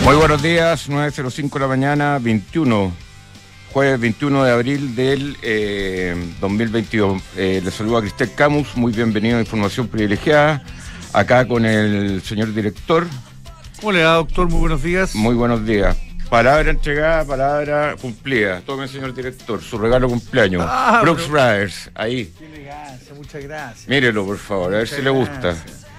Muy buenos días, 9:05 de la mañana, jueves 21 de abril del 2022. Les saludo a Cristel Camus, muy bienvenido a Información Privilegiada, acá con el señor director. ¿Cómo le va, doctor? Muy buenos días. Muy buenos días. Palabra entregada, palabra cumplida. Tome, señor director, su regalo de cumpleaños. Brooks Brothers, ahí. Qué elegancia, muchas gracias. Mírelo, por favor, a ver si le gusta.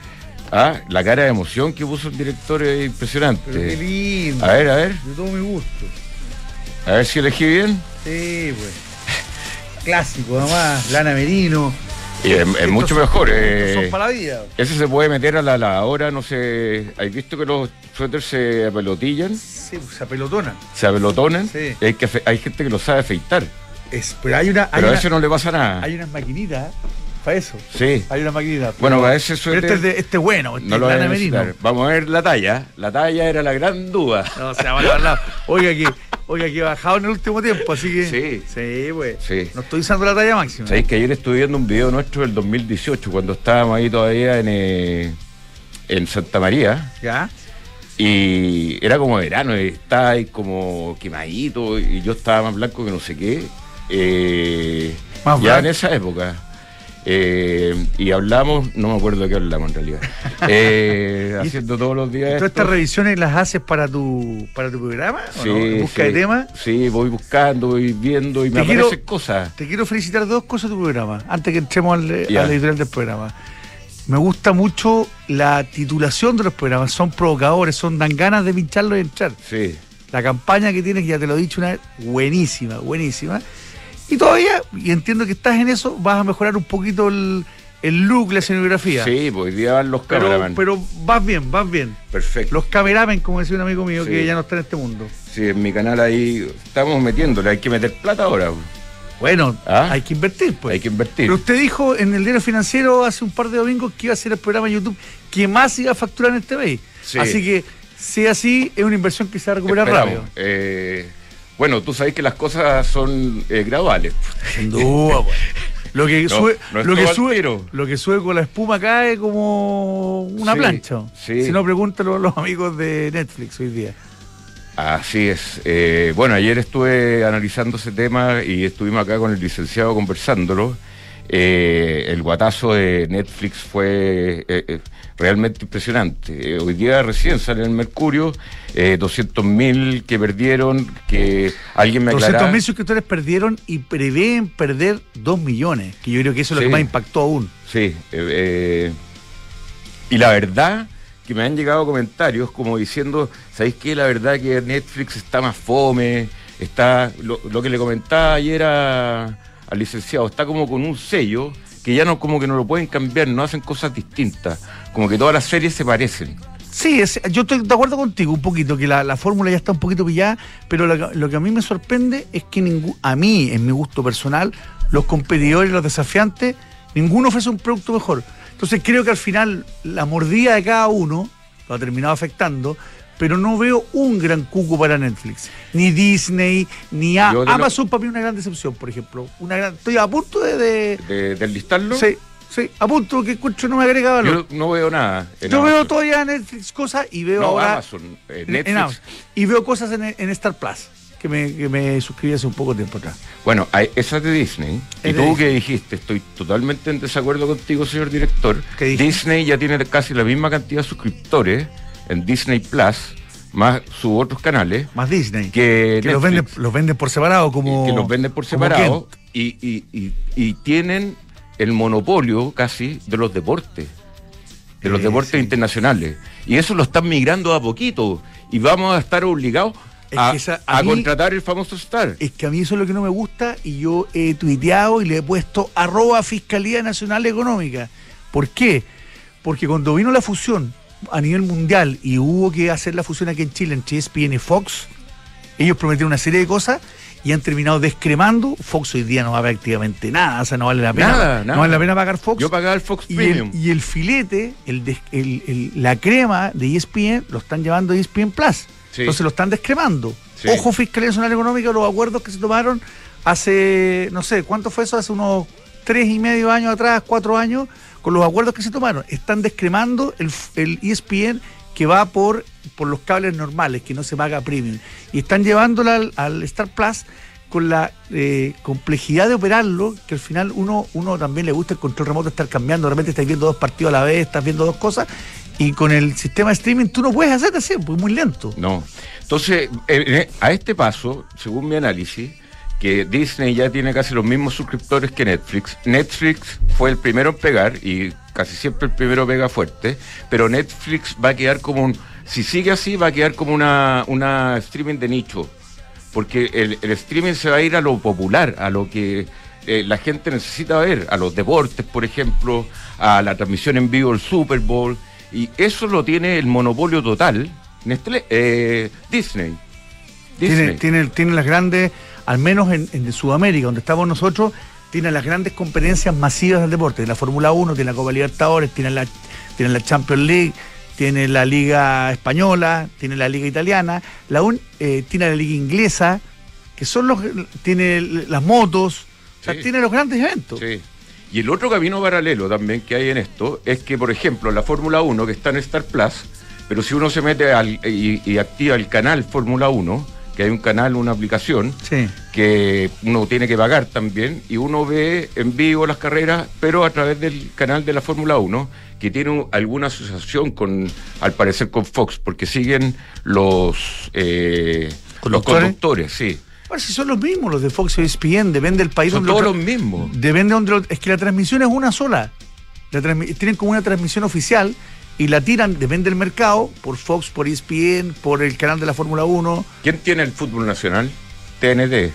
La cara de emoción que puso el director es impresionante. Pero qué lindo. A ver. De todo mi gusto. A ver si elegí bien. Sí, pues. Clásico, nomás. Lana merino. Y es mucho mejor. Son para la vida. Ese se puede meter a la lavadora, no sé. ¿Has visto que los suéteres se apelotillan? Sí, pues, se apelotonan. Se apelotonan. Sí. Y hay gente que lo sabe afeitar. Pero a ese no le pasa nada. Hay unas maquinitas para eso. Sí. Hay una maquinita. Bueno, para ese suéter. Pero este es bueno, no lo Lana merino. Vamos a ver la talla. La talla era la gran duda. No, o sea, vale, Oiga, que he bajado en el último tiempo, así que. Sí, pues. Sí. No estoy usando la talla máxima. Sabéis que ayer estuve viendo un video nuestro del 2018, cuando estábamos ahí todavía en Santa María. ¿Ya? Y era como verano, y estaba ahí como quemadito, y yo estaba más blanco que no sé qué. Más ya blanco. en esa época. Y hablamos, no me acuerdo de qué hablamos en realidad. Haciendo todos los días. ¿Todas estas revisiones las haces para tu programa? Sí, ¿o no? ¿En busca de temas? Sí, voy buscando, voy viendo y me aparecen cosas. Te quiero felicitar dos cosas de tu programa, antes que entremos a la editorial del programa. Me gusta mucho la titulación de los programas, son provocadores, dan ganas de pincharlos y entrar. Sí. La campaña que tienes, que ya te lo he dicho una vez, buenísima, buenísima. Y todavía, y entiendo que estás en eso, vas a mejorar un poquito el look, la escenografía. Sí, pues hoy día van los cameraman. Pero vas bien. Perfecto. Los cameramen, como decía un amigo mío, sí, que ya no está en este mundo. Sí, en mi canal ahí estamos metiéndole, hay que meter plata ahora. Bueno, hay que invertir, pues. Hay que invertir. Pero usted dijo en el Diario Financiero hace un par de domingos que iba a ser el programa de YouTube que más iba a facturar en este país. Sí. Así que, si así, es una inversión que se va a recuperar rápido. Bueno, tú sabes que las cosas son graduales. Sin duda, pues. Lo que sube con la espuma cae como una plancha. Sí. Si no, pregúntalo a los amigos de Netflix hoy día. Así es. Bueno, ayer estuve analizando ese tema y estuvimos acá con el licenciado conversándolo. El guatazo de Netflix fue realmente impresionante. Hoy día recién sale en el Mercurio, 200.000 que perdieron, que alguien me aclarara. 200.000 suscriptores perdieron y prevén perder 2 millones, que yo creo que eso es lo que más impactó aún. Sí, y la verdad que me han llegado comentarios como diciendo, ¿sabéis qué? La verdad que Netflix está más fome, está lo que le comentaba ayer al licenciado, está como con un sello que ya no, como que no lo pueden cambiar, no hacen cosas distintas, como que todas las series se parecen. Sí, yo estoy de acuerdo contigo un poquito, que la fórmula ya está un poquito pillada, pero lo que a mí me sorprende es que a mí, en mi gusto personal, los competidores, los desafiantes, ninguno ofrece un producto mejor. Entonces creo que al final la mordida de cada uno lo ha terminado afectando, pero no veo un gran cuco para Netflix. Ni Disney, ni Amazon para mí una gran decepción, por ejemplo. Estoy a punto de enlistarlo. Sí, a punto que no me agrega valor. Yo no veo nada. Yo veo todavía Netflix cosas y veo ahora Amazon, Netflix. Y veo cosas en Star Plus, que me suscribí hace un poco tiempo atrás. Bueno, esa es de Disney. Y tú que dijiste, estoy totalmente en desacuerdo contigo, señor director. Disney ya tiene casi la misma cantidad de suscriptores en Disney Plus, más sus otros canales. Más Disney. Que los venden por separado, como. Que los venden por separado y tienen el monopolio casi de los deportes. De los deportes internacionales. Y eso lo están migrando a poquito. Y vamos a estar obligados a contratar el famoso Star. Es que a mí eso es lo que no me gusta y yo he tuiteado y le he puesto @Fiscalía Nacional Económica. ¿Por qué? Porque cuando vino la fusión a nivel mundial y hubo que hacer la fusión aquí en Chile entre ESPN y Fox, ellos prometieron una serie de cosas y han terminado descremando. Fox hoy día no va prácticamente nada, o sea, no vale la pena. Nada. No vale la pena pagar Fox. Yo pagaba el Fox Premium. Y el filete, la crema de ESPN lo están llevando a ESPN Plus. Sí. Entonces lo están descremando. Sí. Ojo, Fiscalía Nacional Económica, los acuerdos que se tomaron hace, no sé, ¿cuánto fue eso? Hace unos 3,5 años atrás, 4 años, con los acuerdos que se tomaron. Están descremando el ESPN que va por por los cables normales, que no se paga premium. Y están llevándola al Star Plus con la complejidad de operarlo, que al final uno también le gusta el control remoto, estar cambiando, de repente estás viendo 2 partidos a la vez, estás viendo 2 cosas, y con el sistema de streaming tú no puedes hacer así, porque es muy lento. No. Entonces, a este paso, según mi análisis, que Disney ya tiene casi los mismos suscriptores que Netflix. Netflix fue el primero en pegar, y casi siempre el primero pega fuerte, pero Netflix va a quedar como si sigue así, va a quedar como una streaming de nicho, porque el streaming se va a ir a lo popular, a lo que la gente necesita ver, a los deportes, por ejemplo, a la transmisión en vivo del Super Bowl, y eso lo tiene el monopolio total, Disney. Tiene las grandes, al menos en Sudamérica, donde estamos nosotros, tiene las grandes competencias masivas del deporte. Tiene la Fórmula 1, tiene la Copa Libertadores, tiene la Champions League, tiene la Liga Española, tiene la Liga Italiana, tiene la Liga Inglesa, que tiene las motos, o sea, tiene los grandes eventos. Sí. Y el otro camino paralelo también que hay en esto es que, por ejemplo, la Fórmula 1, que está en Star Plus, pero si uno se mete y activa el canal Fórmula 1, que hay un canal, una aplicación, que uno tiene que pagar también, y uno ve en vivo las carreras, pero a través del canal de la Fórmula 1, que tiene alguna asociación al parecer con Fox, porque siguen los conductores, sí. Bueno, si son los mismos, los de Fox y ESPN, depende del país. Son todos los mismos. Depende es que la transmisión es una sola. Tienen como una transmisión oficial, y la tiran, depende del mercado, por Fox, por ESPN, por el canal de la Fórmula 1. ¿Quién tiene el fútbol nacional? TNT.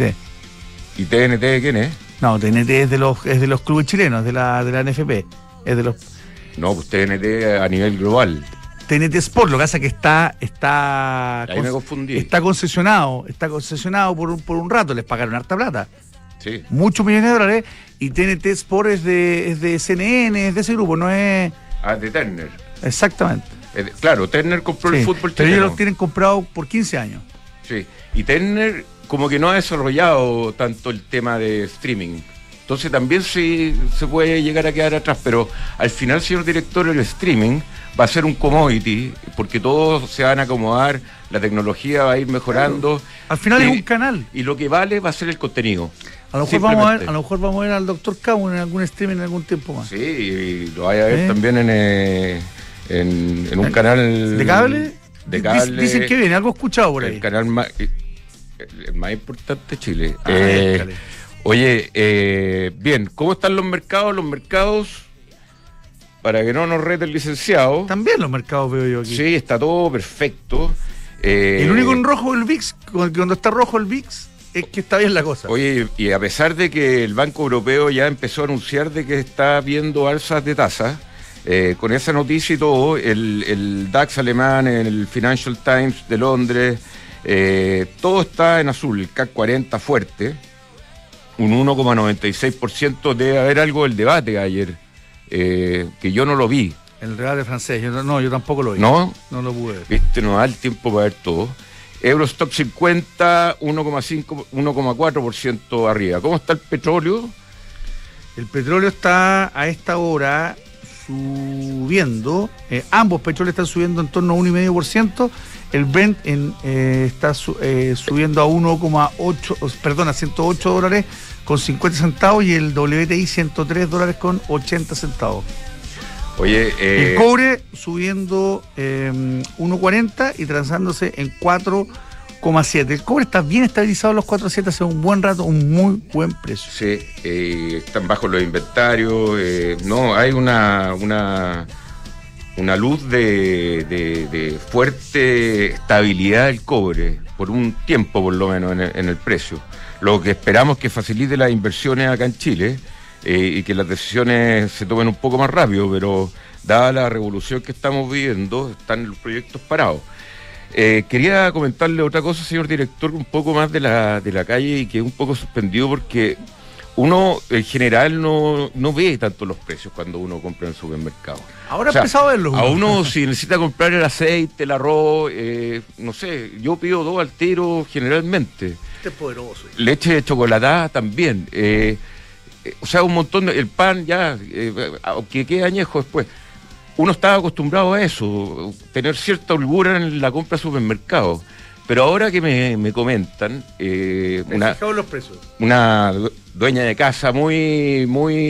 ¿Y TNT quién es? No, TNT es de los clubes chilenos, de la NFP. Es de los... No, pues TNT a nivel global. TNT Sport, lo que pasa es que ahí me confundí. Está concesionado por un rato, les pagaron harta plata. Sí. Muchos millones de dólares, y TNT Sport es de CNN, es de ese grupo, no es... de Turner. Exactamente. Claro, Turner compró el fútbol chileno. Pero ellos los tienen comprado por 15 años. Sí, y Turner como que no ha desarrollado tanto el tema de streaming. Entonces también sí se puede llegar a quedar atrás, pero al final, señor director, el streaming va a ser un commodity, porque todos se van a acomodar, la tecnología va a ir mejorando. Claro. Al final es un canal. Y lo que vale va a ser el contenido. A lo mejor vamos a ver al Dr. Camus en algún streaming en algún tiempo más. Sí, y lo vaya a ver también en un canal... ¿De cable? Dicen que viene, algo escuchado por ahí. El canal el más importante de Chile. Oye, bien, ¿cómo están los mercados? Los mercados, para que no nos rete el licenciado... También los mercados veo yo aquí. Sí, está todo perfecto. El único en rojo el VIX, cuando está rojo el VIX, es que está bien la cosa. Oye, y a pesar de que el Banco Europeo ya empezó a anunciar de que está viendo alzas de tasas, con esa noticia y todo, el DAX alemán, el Financial Times de Londres, todo está en azul, el CAC 40 fuerte, un 1,96%. Debe haber algo del debate ayer, que yo no lo vi. El debate francés, yo tampoco lo vi. ¿No? No lo pude ver. Viste, no da el tiempo para ver todo. Eurostock 50, 1,4% arriba. ¿Cómo está el petróleo? El petróleo está a esta hora subiendo. Ambos petróleos están subiendo en torno a 1,5%. El Brent está subiendo a 108 dólares con 50 centavos, y el WTI 103 dólares con 80 centavos. Oye, el cobre subiendo 1,40 y transándose en 4,7. El cobre está bien estabilizado en los 4,7 hace un buen rato, un muy buen precio. Sí, están bajos los inventarios. No, hay una luz de fuerte estabilidad del cobre, por un tiempo por lo menos en el precio. Lo que esperamos es que facilite las inversiones acá en Chile, y que las decisiones se tomen un poco más rápido, pero dada la revolución que estamos viviendo, están los proyectos parados. Quería comentarle otra cosa, señor director, un poco más de la calle, y que es un poco suspendido porque uno en general no ve tanto los precios cuando uno compra en el supermercado. Ahora he empezado a verlos. A uno, si necesita comprar el aceite, el arroz, no sé, yo pido 2 al tiro generalmente. Este es poderoso. Leche de chocolatada también. O sea, un montón el pan ya, aunque quede añejo después. uno estaba acostumbrado a eso, tener cierta holgura en la compra de supermercados. Pero ahora que me comentan, los precios. Una dueña de casa muy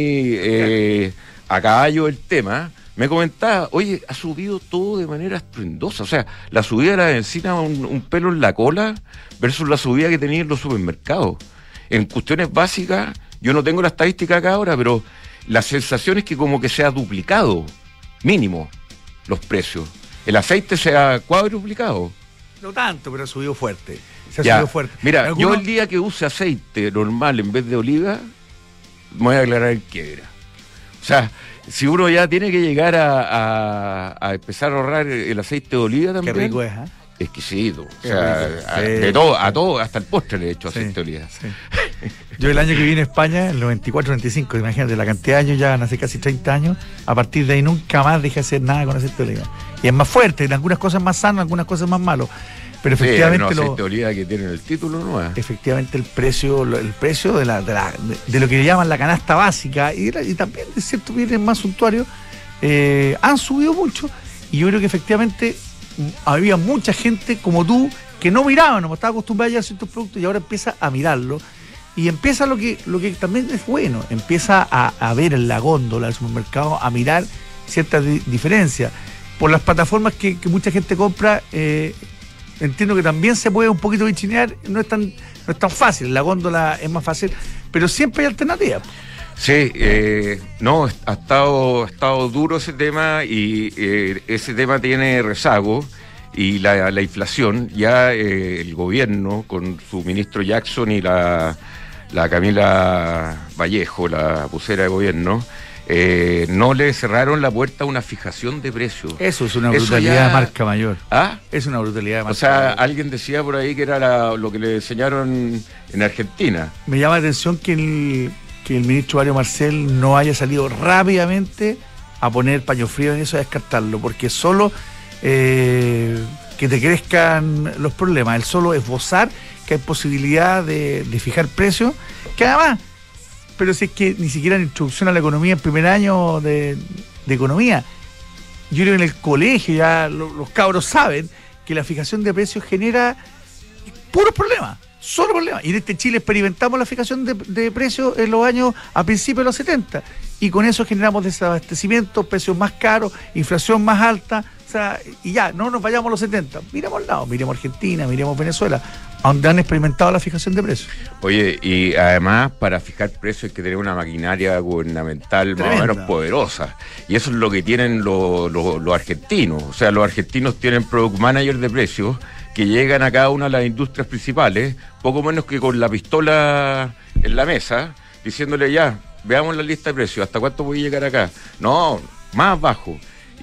a caballo del tema, me comentaba, oye, ha subido todo de manera estruendosa. O sea, la subida de la benzina un pelo en la cola versus la subida que tenía en los supermercados. En cuestiones básicas, yo no tengo la estadística acá ahora, pero la sensación es que como que se ha duplicado, mínimo, los precios. El aceite se ha cuadruplicado. No tanto, pero ha subido fuerte. Se ha Ya, subido fuerte. mira, yo el día que use aceite normal en vez de oliva, me voy a declarar en quiebra. O sea, si uno ya tiene que llegar a empezar a ahorrar el aceite de oliva también. Qué rico es, ¿eh? Exquisito. O Qué sea, rico. de todo, a todo, hasta el postre le he hecho Sí, aceite de oliva. sí. Yo el año que vine a España, el 94-95, imagínate, la cantidad de años ya, hace casi 30 años, a partir de ahí nunca más dejé hacer nada con aceite de oliva. Y es más fuerte, en algunas cosas más sano, en algunas cosas más malo. Pero efectivamente aceite de oliva que tiene el título, ¿no? Efectivamente el precio de lo que le llaman la canasta básica y también de ciertos bienes más suntuarios han subido mucho, y yo creo que efectivamente había mucha gente como tú que no miraba, no estaba acostumbrada ya a ciertos productos, y ahora empieza a mirarlo, y empieza lo que también es bueno, empieza a ver en la góndola del supermercado, a mirar ciertas diferencias por las plataformas que mucha gente compra. Entiendo que también se puede un poquito bichinear, no es tan fácil, la góndola es más fácil, pero siempre hay alternativas. Sí, no, ha estado duro ese tema, y ese tema tiene rezago, y la inflación, ya el gobierno con su ministro Jackson y la Camila Vallejo, la vocera de gobierno, no le cerraron la puerta a una fijación de precios. Eso es una brutalidad de marca mayor. ¿Ah? Es una brutalidad de marca mayor. O sea, mayor. alguien decía por ahí que era lo que le enseñaron en Argentina. Me llama la atención que el ministro Mario Marcel no haya salido rápidamente a poner paño frío en eso, a descartarlo, porque solo que te crezcan los problemas, el solo esbozar que hay posibilidad de fijar precios, que además, pero si es que ni siquiera en introducción a la economía, en primer año de economía, yo creo que en el colegio ya los cabros saben que la fijación de precios genera puros problemas, solo problemas. Y en este Chile experimentamos la fijación de precios en los años a principios de los 70, y con eso generamos desabastecimiento, precios más caros, inflación más alta. O sea, y ya, no nos vayamos a los 70, miremos al lado, miremos Argentina, miremos Venezuela, donde han experimentado la fijación de precios. Oye, y además para fijar precios hay que tener una maquinaria gubernamental tremenda, más o menos poderosa, y eso es lo que tienen los argentinos. O sea, los argentinos tienen product manager de precios que llegan a cada una de las industrias principales, poco menos que con la pistola en la mesa, diciéndole ya, veamos la lista de precios, ¿hasta cuánto voy a llegar acá? No, más bajo.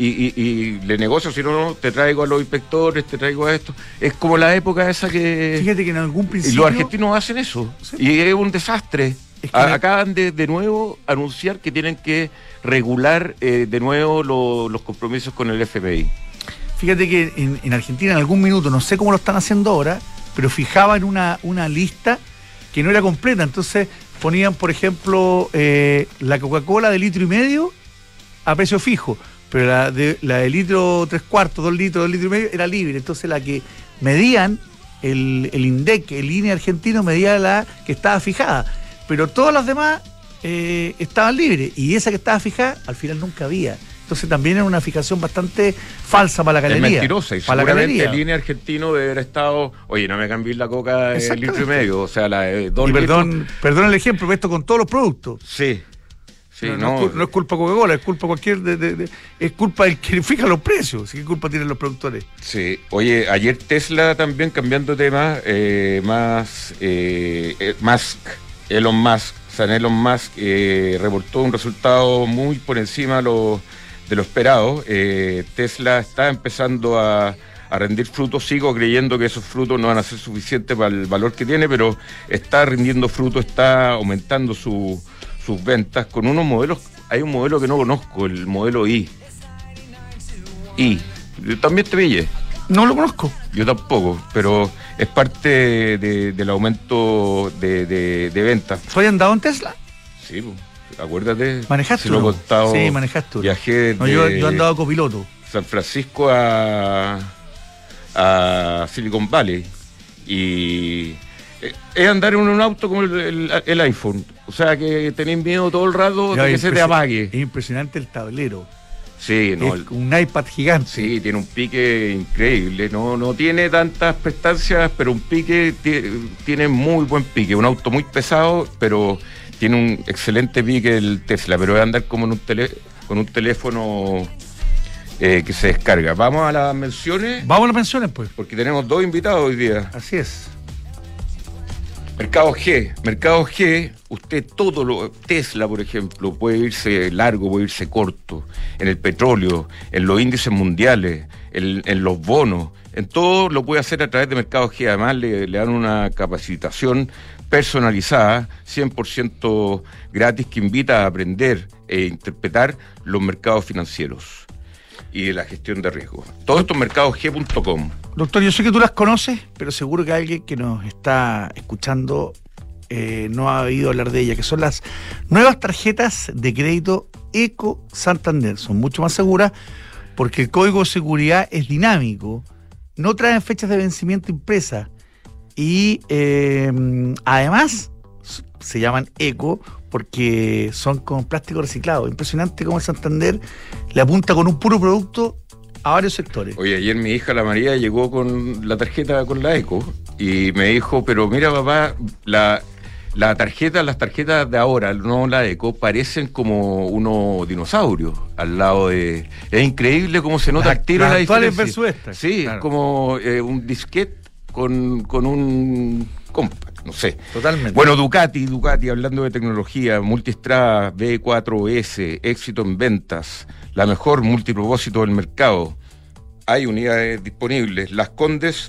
Y le negocio, si no, te traigo a los inspectores, te traigo a esto. Es como la época esa que... Fíjate que en algún principio... Los argentinos hacen eso, sí. Y es un desastre. Es que acaban de nuevo anunciar que tienen que regular de nuevo los compromisos con el FMI. Fíjate que en Argentina en algún minuto, no sé cómo lo están haciendo ahora, pero fijaban una lista que no era completa. Entonces ponían, por ejemplo, la Coca-Cola de 1,5 litros a precio fijo, pero la de litro 3/4, 2 litros, 2,5 litros era libre. Entonces la que medían, el INDEC, el INE argentino, medía la que estaba fijada, pero todas las demás estaban libres, y esa que estaba fijada al final nunca había. Entonces también era una fijación bastante falsa para la galería. Es mentirosa, y para seguramente el INE argentino debe haber estado, oye, no me cambiéis la coca de 1,5 litros, o sea, la de 2 litros. Perdón el ejemplo, pero esto con todos los productos. Sí. Sí, no es culpa Coca-Cola, es culpa es culpa del que fija los precios. ¿Qué culpa tienen los productores? Sí, oye, ayer Tesla también, cambiando de tema, Elon Musk reportó un resultado muy por encima de lo esperado. Tesla está empezando a rendir frutos. Sigo creyendo que esos frutos no van a ser suficientes para el valor que tiene, pero está rindiendo frutos, está aumentando sus ventas con unos modelos. Hay un modelo que no conozco, el modelo I. Yo también te pillé. No lo conozco. Yo tampoco, pero es parte del aumento de ventas. ¿Soy andado en Tesla? Sí, acuérdate. ¿Manejaste Se lo he uno? contado. Sí, manejaste uno. Viajé No, yo andaba copiloto. San Francisco a Silicon Valley y es andar en un auto como el iPhone, o sea que tenés miedo todo el rato de que se te apague. Es impresionante el tablero. Sí, no, es un iPad gigante. Sí, tiene un pique increíble, no tiene tantas prestancias, pero un pique tiene muy buen pique, un auto muy pesado, pero tiene un excelente pique el Tesla, pero es andar como en con un teléfono que se descarga. Vamos a las menciones. Vamos a las menciones, pues. Porque tenemos 2 invitados hoy día. Así es. Mercado G, usted Tesla, por ejemplo, puede irse largo, puede irse corto, en el petróleo, en los índices mundiales, en los bonos, en todo lo puede hacer a través de Mercado G. Además le dan una capacitación personalizada, 100% gratis, que invita a aprender e interpretar los mercados financieros y de la gestión de riesgo. Todo esto en mercadog.com. Doctor, yo sé que tú las conoces, pero seguro que alguien que nos está escuchando no ha oído hablar de ellas, que son las nuevas tarjetas de crédito Eco Santander. Son mucho más seguras porque el código de seguridad es dinámico, no traen fechas de vencimiento impresas y además se llaman Eco porque son con plástico reciclado. Impresionante cómo el Santander le apunta con un puro producto a varios sectores. Oye, ayer mi hija, la María, llegó con la tarjeta con la Eco y me dijo, pero mira papá, las tarjetas de ahora, no la Eco, parecen como unos dinosaurios al lado de... Es increíble cómo se nota al tiro la diferencia. Versus esta. Sí, claro. Es como un disquete con un compact, no sé. Totalmente. Bueno, Ducati, hablando de tecnología, Multistrada B4S, éxito en ventas, la mejor multipropósito del mercado. Hay unidades disponibles. Las Condes,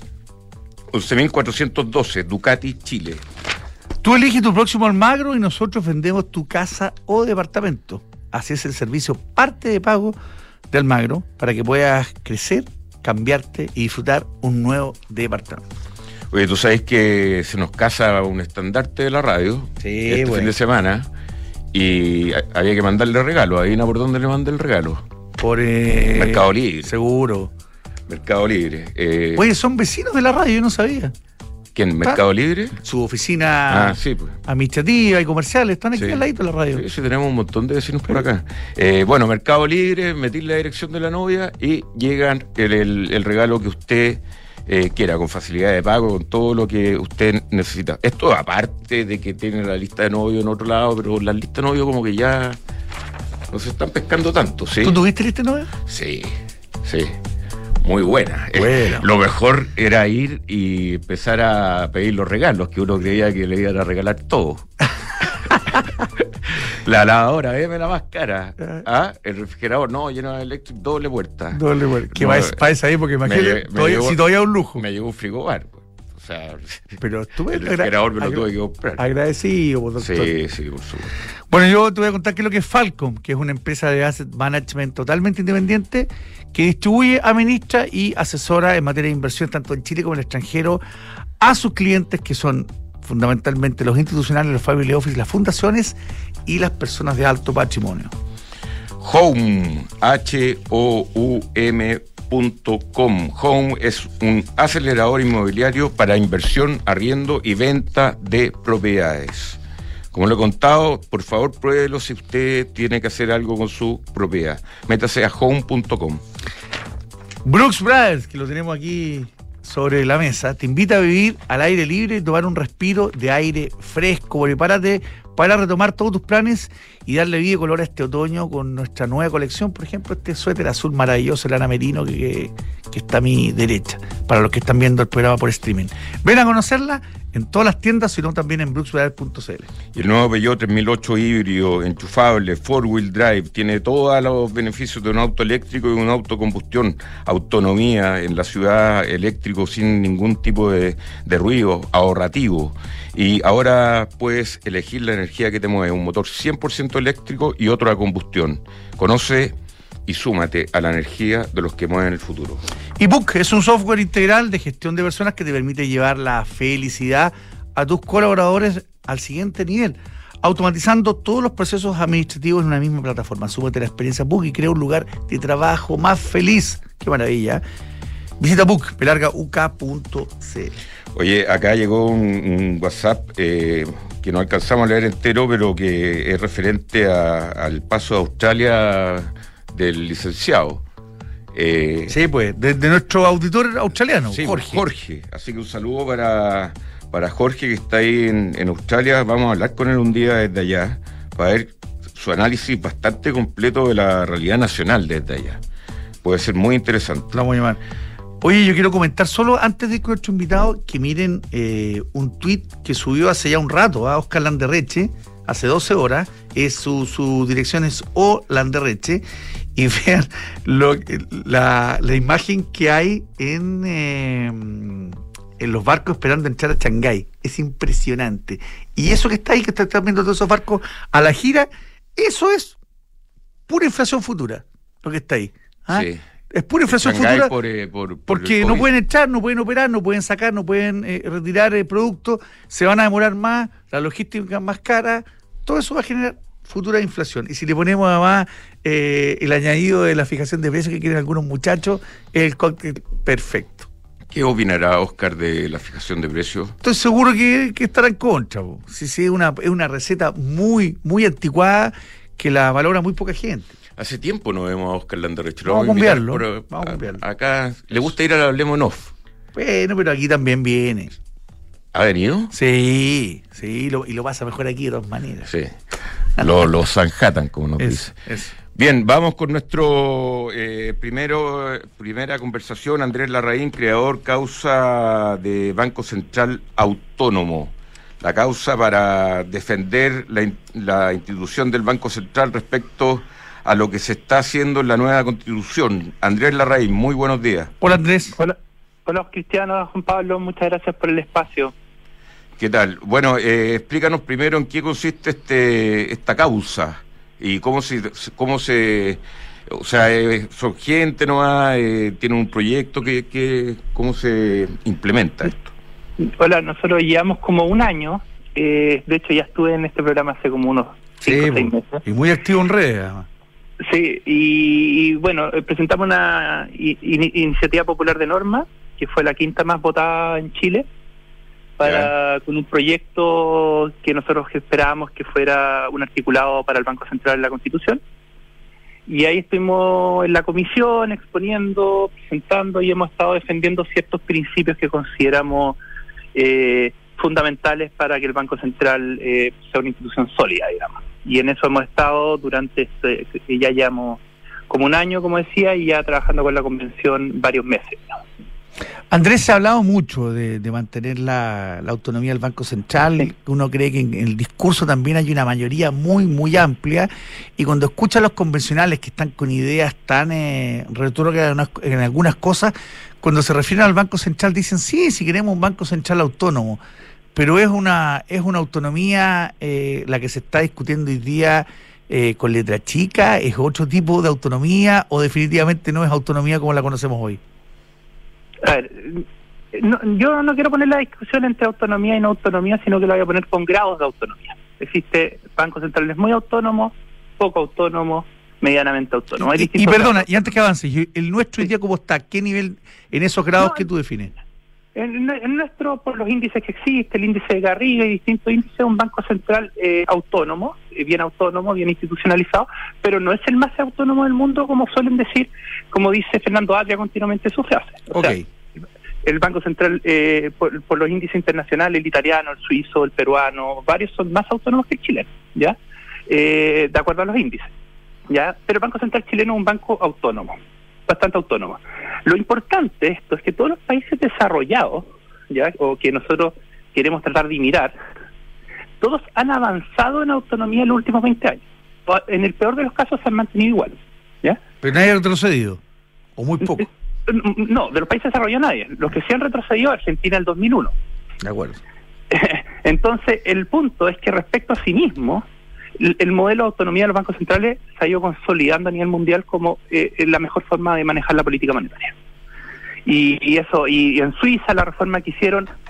11.412, Ducati, Chile. Tú eliges tu próximo Almagro y nosotros vendemos tu casa o departamento. Así es el servicio parte de pago de Almagro para que puedas crecer, cambiarte y disfrutar un nuevo departamento. Oye, tú sabes que se nos casa un estandarte de la radio fin de semana y había que mandarle regalo. ¿Adivina por dónde le mandé el regalo? Por Mercado Libre. Seguro. Mercado Libre. Oye, son vecinos de la radio, yo no sabía. ¿Quién? ¿Mercado Libre? Su oficina administrativa y comercial, están aquí al ladito de la radio. Sí, tenemos un montón de vecinos por acá. Bueno, Mercado Libre, metí la dirección de la novia y llegan el regalo que usted quiera, con facilidad de pago, con todo lo que usted necesita. Esto aparte de que tiene la lista de novio en otro lado, pero la lista de novio como que ya no se están pescando tanto, ¿sí? ¿Tú tuviste lista de novio? Sí. Muy buena. Lo mejor era ir y empezar a pedir los regalos, que uno creía que le iban a regalar todo. La lavadora, la más cara. El refrigerador, no, lleno de eléctrico, doble puerta. Que va para esa época, imagínate, si todavía es un lujo. Me llegó un frigobar. O sea, pero tú el refrigerador me lo tuve que comprar. Agradecido, doctor. Sí, por supuesto. Bueno, yo te voy a contar qué es lo que es Falcom, que es una empresa de asset management totalmente independiente que distribuye, administra y asesora en materia de inversión tanto en Chile como en el extranjero a sus clientes, que son fundamentalmente los institucionales, los family office, las fundaciones y las personas de alto patrimonio. Home, HOUM.com. Home es un acelerador inmobiliario para inversión, arriendo y venta de propiedades. Como lo he contado, por favor pruébelo si usted tiene que hacer algo con su propiedad. Métase a home.com. Brooks Brothers, que lo tenemos aquí sobre la mesa, te invita a vivir al aire libre y tomar un respiro de aire fresco. Prepárate para retomar todos tus planes y darle vida y color a este otoño con nuestra nueva colección. Por ejemplo, este suéter azul maravilloso, lana merino, que está a mi derecha, para los que están viendo el programa por streaming. Ven a conocerla en todas las tiendas, sino también en brooksbrothers.cl. Y el nuevo Peugeot 3008 híbrido, enchufable, 4-wheel drive, tiene todos los beneficios de un auto eléctrico y un auto combustión. Autonomía en la ciudad, eléctrico sin ningún tipo de ruido, ahorrativo. Y ahora puedes elegir la energía que te mueve, un motor 100% eléctrico y otro a combustión. Conoce y súmate a la energía de los que mueven el futuro. eBook es un software integral de gestión de personas que te permite llevar la felicidad a tus colaboradores al siguiente nivel. automatizando todos los procesos administrativos en una misma plataforma. Súmate a la experiencia Book y crea un lugar de trabajo más feliz. ¡Qué maravilla! Visita Book, uk.cl. Oye, acá llegó un WhatsApp que no alcanzamos a leer entero, pero que es referente al paso a Australia del licenciado. Sí, pues, de nuestro auditor australiano, sí, Jorge. Así que un saludo para Jorge, que está ahí en Australia. Vamos a hablar con él un día desde allá para ver su análisis bastante completo de la realidad nacional desde allá. Puede ser muy interesante. Lo vamos a llamar. Oye, yo quiero comentar solo antes de ir con nuestro invitado que miren un tuit que subió hace ya un rato a Oscar Landerreche, hace 12 horas. Su dirección es O Landerreche. Y vean la imagen que hay en los barcos esperando entrar a Shanghái. Es impresionante. Y eso que está ahí, que están viendo todos esos barcos a la gira, eso es pura inflación futura, lo que está ahí. ¿Ah? Sí. Es pura inflación Shanghái futura porque no pueden echar, no pueden operar, no pueden sacar, no pueden retirar productos, se van a demorar más, la logística más cara, todo eso va a generar futura inflación. Y si le ponemos además el añadido de la fijación de precios que quieren algunos muchachos, es el cóctel perfecto. ¿Qué opinará Oscar de la fijación de precios? Estoy seguro que estará en contra. Sí, es una receta muy, muy anticuada que la valora muy poca gente. Hace tiempo no vemos a Oscar Landerreche. Vamos a cambiarlo. Acá le gusta ir al Hablemos en Off. Bueno, pero aquí también viene. ¿Ha venido? Sí, y lo pasa mejor aquí de todas maneras. Sí, lo zanjatan, como nos dice. Eso. Bien, vamos con nuestro primera conversación. Andrés Larraín, creador causa de Banco Central Autónomo. La causa para defender la institución del Banco Central respecto a lo que se está haciendo en la nueva Constitución. Andrés Larraín, muy buenos días. Hola, Andrés. Hola, Cristiano, Juan Pablo, muchas gracias por el espacio. ¿Qué tal? Bueno, explícanos primero en qué consiste esta causa y cómo se o sea, son gente nomás, tiene un proyecto cómo se implementa esto. Hola, nosotros llevamos como un año, de hecho ya estuve en este programa hace como unos 5 o 6 meses. Y muy activo en redes, además. Sí, y bueno, presentamos una iniciativa popular de norma, que fue la quinta más votada en Chile, con un proyecto que nosotros esperábamos que fuera un articulado para el Banco Central de la Constitución. Y ahí estuvimos en la comisión exponiendo, presentando y hemos estado defendiendo ciertos principios que consideramos fundamentales para que el Banco Central sea una institución sólida, digamos. Y en eso hemos estado durante ya llevamos como un año, como decía, y ya trabajando con la convención varios meses, ¿no? Andrés, se ha hablado mucho de mantener la autonomía del Banco Central. Sí. Uno cree que en el discurso también hay una mayoría muy, muy amplia, y cuando escucha a los convencionales que están con ideas tan retrógradas en algunas cosas, cuando se refieren al Banco Central dicen, sí, si queremos un Banco Central autónomo, pero es una autonomía la que se está discutiendo hoy día con letra chica, es otro tipo de autonomía, o definitivamente no es autonomía como la conocemos hoy. A ver, yo no quiero poner la discusión entre autonomía y no autonomía, sino que la voy a poner con grados de autonomía. Existe bancos centrales muy autónomos, poco autónomos, medianamente autónomos. Y perdona, y antes que avance, el nuestro hoy día cómo está, ¿qué nivel en esos grados que tú defines? En nuestro, por los índices que existe, el índice de Garriga y distintos índices, un banco central autónomo, bien institucionalizado, pero no es el más autónomo del mundo, como suelen decir, como dice Fernando Atria continuamente en su frase. O sea, el Banco Central, por los índices internacionales, el italiano, el suizo, el peruano, varios son más autónomos que el chileno, ¿ya? De acuerdo a los índices, ¿ya? Pero el Banco Central chileno es un banco autónomo, bastante autónomo. Lo importante de esto es que todos los países desarrollados, ¿ya?, o que nosotros queremos tratar de imitar, todos han avanzado en autonomía en los últimos 20 años. En el peor de los casos se han mantenido igual, ¿ya? Pero nadie ha retrocedido, o muy poco. No, de los países desarrollados nadie. Los que sí han retrocedido, Argentina en el 2001. De acuerdo. Entonces, el punto es que respecto a sí mismo, el modelo de autonomía de los bancos centrales se ha ido consolidando a nivel mundial como la mejor forma de manejar la política monetaria. Y en Suiza la reforma que hicieron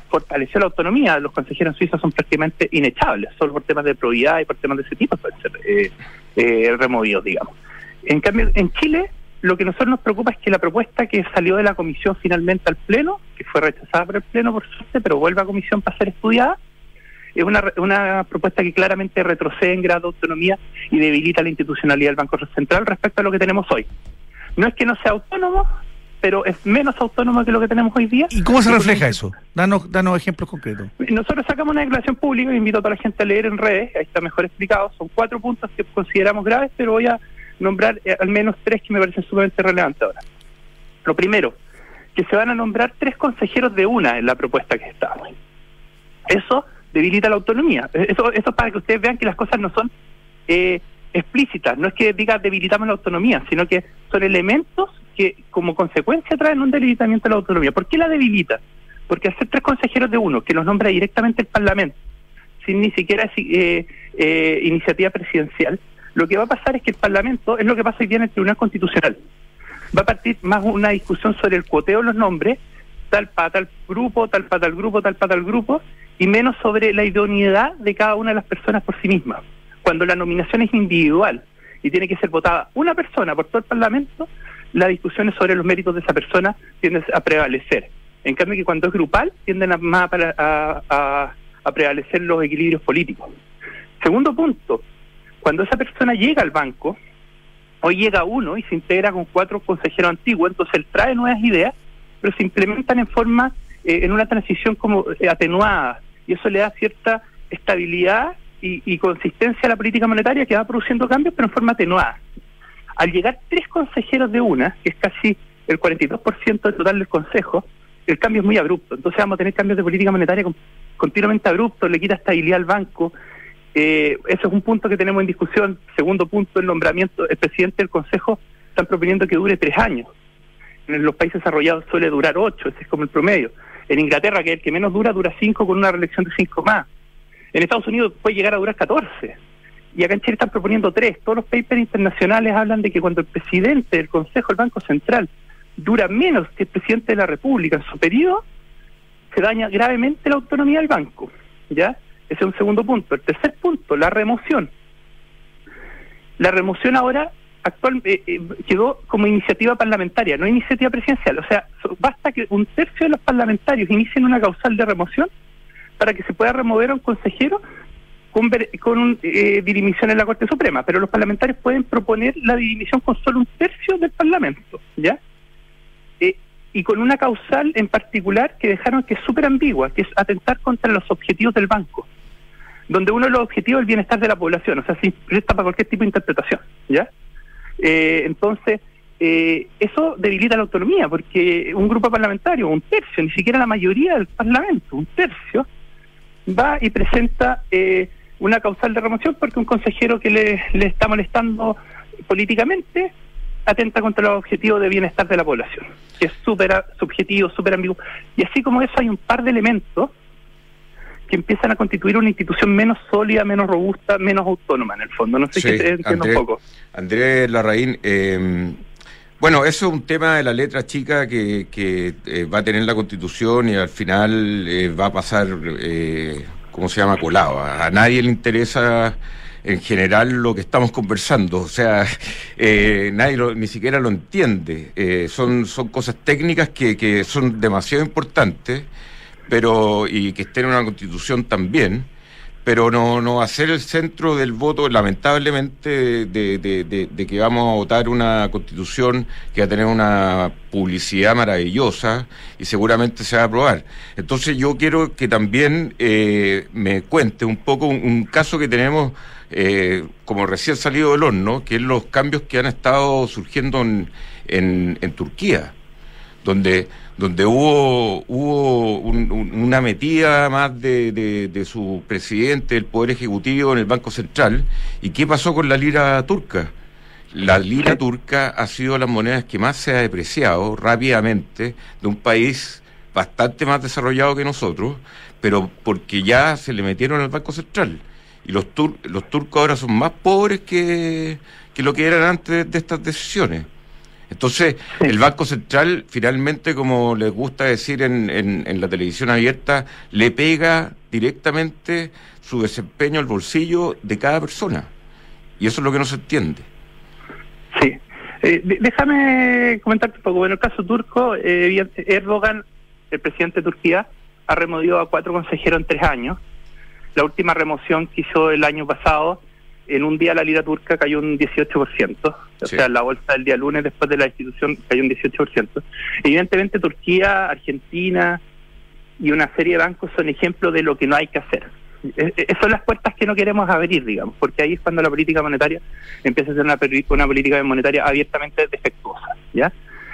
fortaleció la autonomía. Los consejeros en Suiza son prácticamente inechables, solo por temas de probidad y por temas de ese tipo pueden ser removidos, digamos. En cambio, en Chile, lo que a nosotros nos preocupa es que la propuesta que salió de la comisión finalmente al Pleno, que fue rechazada por el Pleno por suerte, pero vuelve a comisión para ser estudiada, es una propuesta que claramente retrocede en grado de autonomía y debilita la institucionalidad del Banco Central respecto a lo que tenemos hoy. No es que no sea autónomo, pero es menos autónomo que lo que tenemos hoy día. ¿Y cómo se refleja eso? Danos ejemplos concretos. Nosotros sacamos una declaración pública, invito a toda la gente a leer en redes, ahí está mejor explicado, son 4 puntos que consideramos graves, pero voy a nombrar al menos 3 que me parecen sumamente relevantes ahora. Lo primero, que se van a nombrar 3 consejeros de una en la propuesta que está. Eso debilita la autonomía. Eso es para que ustedes vean que las cosas no son explícitas, no es que diga debilitamos la autonomía, sino que son elementos que como consecuencia traen un debilitamiento de la autonomía. ¿Por qué la debilita? Porque hacer 3 consejeros de uno, que los nombra directamente el Parlamento, sin ni siquiera iniciativa presidencial, lo que va a pasar es que el Parlamento, es lo que pasa hoy día en el Tribunal Constitucional, va a partir más una discusión sobre el cuoteo de los nombres, tal para tal grupo, tal para tal grupo, tal para tal grupo, y menos sobre la idoneidad de cada una de las personas por sí mismas. Cuando la nominación es individual y tiene que ser votada una persona por todo el Parlamento, las discusiones sobre los méritos de esa persona tienden a prevalecer. En cambio que cuando es grupal, tienden a prevalecer los equilibrios políticos. Segundo punto, cuando esa persona llega al banco, hoy llega uno y se integra con 4 consejeros antiguos, entonces él trae nuevas ideas, pero se implementan en forma, en una transición como atenuada, y eso le da cierta estabilidad y consistencia a la política monetaria que va produciendo cambios, pero en forma atenuada. Al llegar 3 consejeros de una, que es casi el 42% del total del consejo, el cambio es muy abrupto. Entonces vamos a tener cambios de política monetaria continuamente abruptos, le quita estabilidad al banco. Ese es un punto que tenemos en discusión. Segundo punto, el nombramiento. El presidente del consejo están proponiendo que dure 3 años. En los países desarrollados suele durar 8, ese es como el promedio. En Inglaterra, que es el que menos dura 5 con una reelección de 5 más. En Estados Unidos puede llegar a durar 14. Y acá en Chile están proponiendo 3. Todos los papers internacionales hablan de que cuando el presidente del Consejo del Banco Central dura menos que el presidente de la República en su periodo, se daña gravemente la autonomía del banco. ¿Ya? Ese es un segundo punto. El tercer punto, la remoción. La remoción ahora quedó como iniciativa parlamentaria, no iniciativa presidencial. O sea, basta que 1/3 de los parlamentarios inicien una causal de remoción para que se pueda remover a un consejero con dirimisión en la Corte Suprema, pero los parlamentarios pueden proponer la dirimisión con solo 1/3 del Parlamento, ¿ya? Y con una causal en particular que dejaron que es súper ambigua, que es atentar contra los objetivos del banco, donde uno de los objetivos es el bienestar de la población, o sea, se presta para cualquier tipo de interpretación, ¿ya? Entonces, eso debilita la autonomía, porque un grupo parlamentario, 1/3, ni siquiera la mayoría del Parlamento, 1/3, va y presenta una causal de remoción porque un consejero que le está molestando políticamente atenta contra los objetivos de bienestar de la población, que es súper subjetivo, súper ambiguo. Y así como eso hay un par de elementos que empiezan a constituir una institución menos sólida, menos robusta, menos autónoma en el fondo. No sé si entiendo un poco. Andrés Larraín, bueno, eso es un tema de la letra chica que va a tener la Constitución y al final va a pasar, ¿cómo se llama? Colado. A nadie le interesa en general lo que estamos conversando, o sea, nadie ni siquiera lo entiende. Son cosas técnicas que son demasiado importantes, y que estén en una Constitución también, pero no va a ser el centro del voto, lamentablemente, de que vamos a votar una Constitución que va a tener una publicidad maravillosa y seguramente se va a aprobar. Entonces yo quiero que también me cuente un poco un caso que tenemos como recién salido del horno, que es los cambios que han estado surgiendo en Turquía, donde hubo una metida más de su presidente del Poder Ejecutivo en el Banco Central. ¿Y qué pasó con la lira turca? La lira turca ha sido las monedas que más se ha depreciado rápidamente de un país bastante más desarrollado que nosotros, pero porque ya se le metieron al Banco Central. Y los turcos ahora son más pobres que lo que eran antes de estas decisiones. Entonces, el Banco Central, finalmente, como les gusta decir en la televisión abierta, le pega directamente su desempeño al bolsillo de cada persona. Y eso es lo que no se entiende. Sí. Déjame comentarte un poco. En el caso turco, Erdogan, el presidente de Turquía, ha removido a 4 consejeros en 3 años. La última remoción que hizo el año pasado, en un día la lira turca cayó un 18%. O sea, la bolsa del día lunes después de la destitución cayó un 18%. Evidentemente Turquía, Argentina y una serie de bancos son ejemplos de lo que no hay que hacer. Son las puertas que no queremos abrir, digamos, porque ahí es cuando la política monetaria empieza a ser una política monetaria abiertamente defectuosa, ¿ya?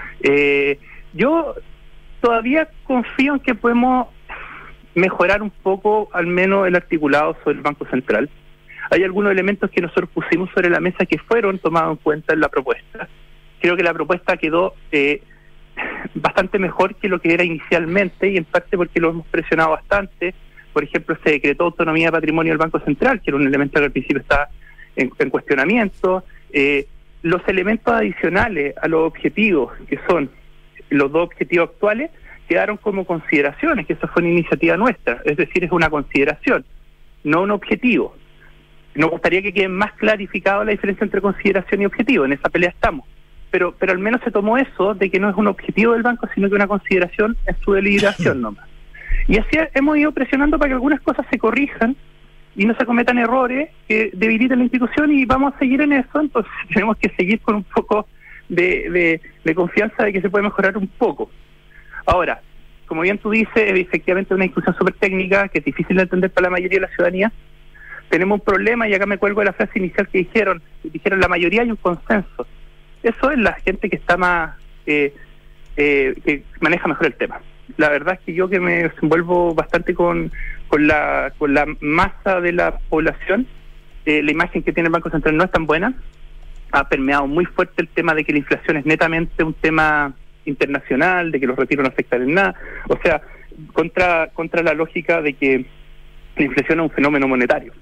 Yo todavía confío en que podemos mejorar un poco, al menos el articulado sobre el Banco Central. Hay algunos elementos que nosotros pusimos sobre la mesa que fueron tomados en cuenta en la propuesta. Creo que la propuesta quedó bastante mejor que lo que era inicialmente, y en parte porque lo hemos presionado bastante. Por ejemplo, se decretó autonomía de patrimonio del Banco Central, que era un elemento que al principio estaba en cuestionamiento. Los elementos adicionales a los objetivos, que son los 2 objetivos actuales, quedaron como consideraciones, que eso fue una iniciativa nuestra. Es decir, es una consideración, no un objetivo. Nos gustaría que quede más clarificado la diferencia entre consideración y objetivo. En esa pelea estamos. Pero al menos se tomó eso de que no es un objetivo del banco, sino que una consideración en su deliberación nomás. Y así hemos ido presionando para que algunas cosas se corrijan y no se cometan errores que debiliten la institución, y vamos a seguir en eso. Entonces tenemos que seguir con un poco de confianza de que se puede mejorar un poco. Ahora, como bien tú dices, es efectivamente una discusión súper técnica que es difícil de entender para la mayoría de la ciudadanía. Tenemos un problema, y acá me cuelgo de la frase inicial que dijeron la mayoría hay un consenso. Eso es la gente que está más, que maneja mejor el tema. La verdad es que yo, que me desenvuelvo bastante con la masa de la población, la imagen que tiene el Banco Central no es tan buena. Ha permeado muy fuerte el tema de que la inflación es netamente un tema internacional, de que los retiros no afectan en nada. O sea, contra la lógica de que la inflación es un fenómeno monetario.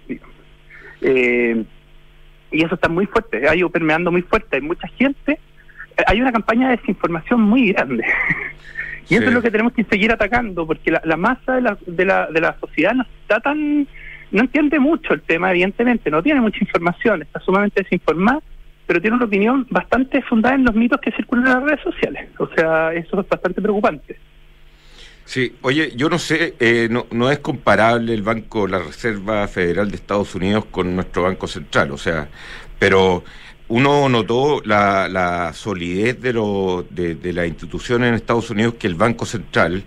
Y eso está muy fuerte, ha ido permeando muy fuerte. Hay mucha gente, hay una campaña de desinformación muy grande. Y eso es lo que tenemos que seguir atacando, porque la masa de la sociedad no entiende mucho el tema, evidentemente, no tiene mucha información, está sumamente desinformada, pero tiene una opinión bastante fundada en los mitos que circulan en las redes sociales. O sea, eso es bastante preocupante. Sí, oye, yo no sé, no es comparable el Banco, la Reserva Federal de Estados Unidos con nuestro Banco Central, o sea, pero uno notó la solidez de las instituciones en Estados Unidos, que el Banco Central,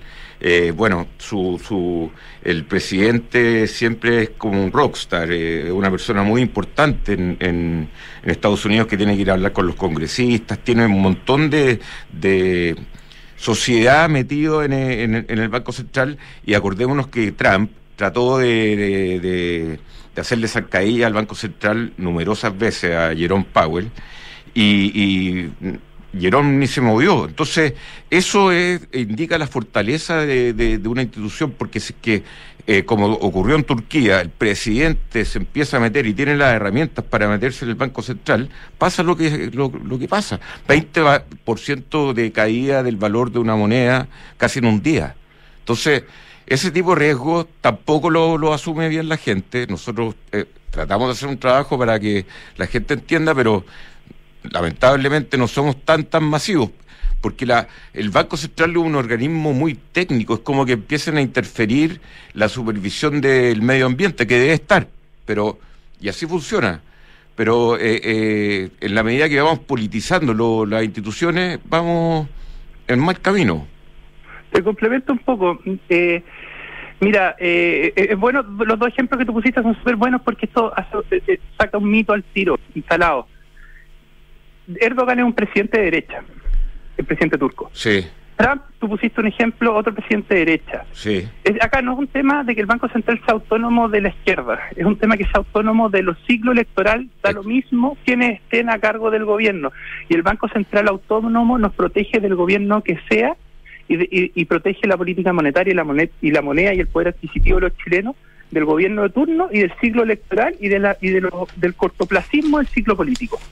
el presidente siempre es como un rockstar, una persona muy importante en Estados Unidos, que tiene que ir a hablar con los congresistas, tiene un montón de sociedad metido en el Banco Central. Y acordémonos que Trump trató de hacerle zancadilla al Banco Central numerosas veces a Jerome Powell, y Jerome ni se movió. Entonces, eso indica la fortaleza de una institución, porque es que, como ocurrió en Turquía, el presidente se empieza a meter y tiene las herramientas para meterse en el Banco Central, pasa lo que pasa. 20% de caída del valor de una moneda casi en un día. Entonces, ese tipo de riesgos tampoco lo asume bien la gente. Nosotros tratamos de hacer un trabajo para que la gente entienda, pero lamentablemente no somos tan masivos, porque el Banco Central es un organismo muy técnico, es como que empiecen a interferir la supervisión del medio ambiente, que debe estar, y así funciona. Pero en la medida que vamos politizando las instituciones, vamos en mal camino. Te complemento un poco. Mira, es bueno, los 2 ejemplos que tú pusiste son súper buenos, porque esto saca un mito al tiro, instalado. Erdogan es un presidente de derecha, el presidente turco. Sí. Trump, tú pusiste un ejemplo, otro presidente de derecha. Sí. Acá no es un tema de que el Banco Central sea autónomo de la izquierda, es un tema que sea autónomo de los ciclos electorales, da lo mismo quienes estén a cargo del gobierno. Y el Banco Central autónomo nos protege del gobierno que sea, y protege la política monetaria y la moneda y el poder adquisitivo de los chilenos del gobierno de turno y del ciclo electoral y del cortoplacismo del ciclo político.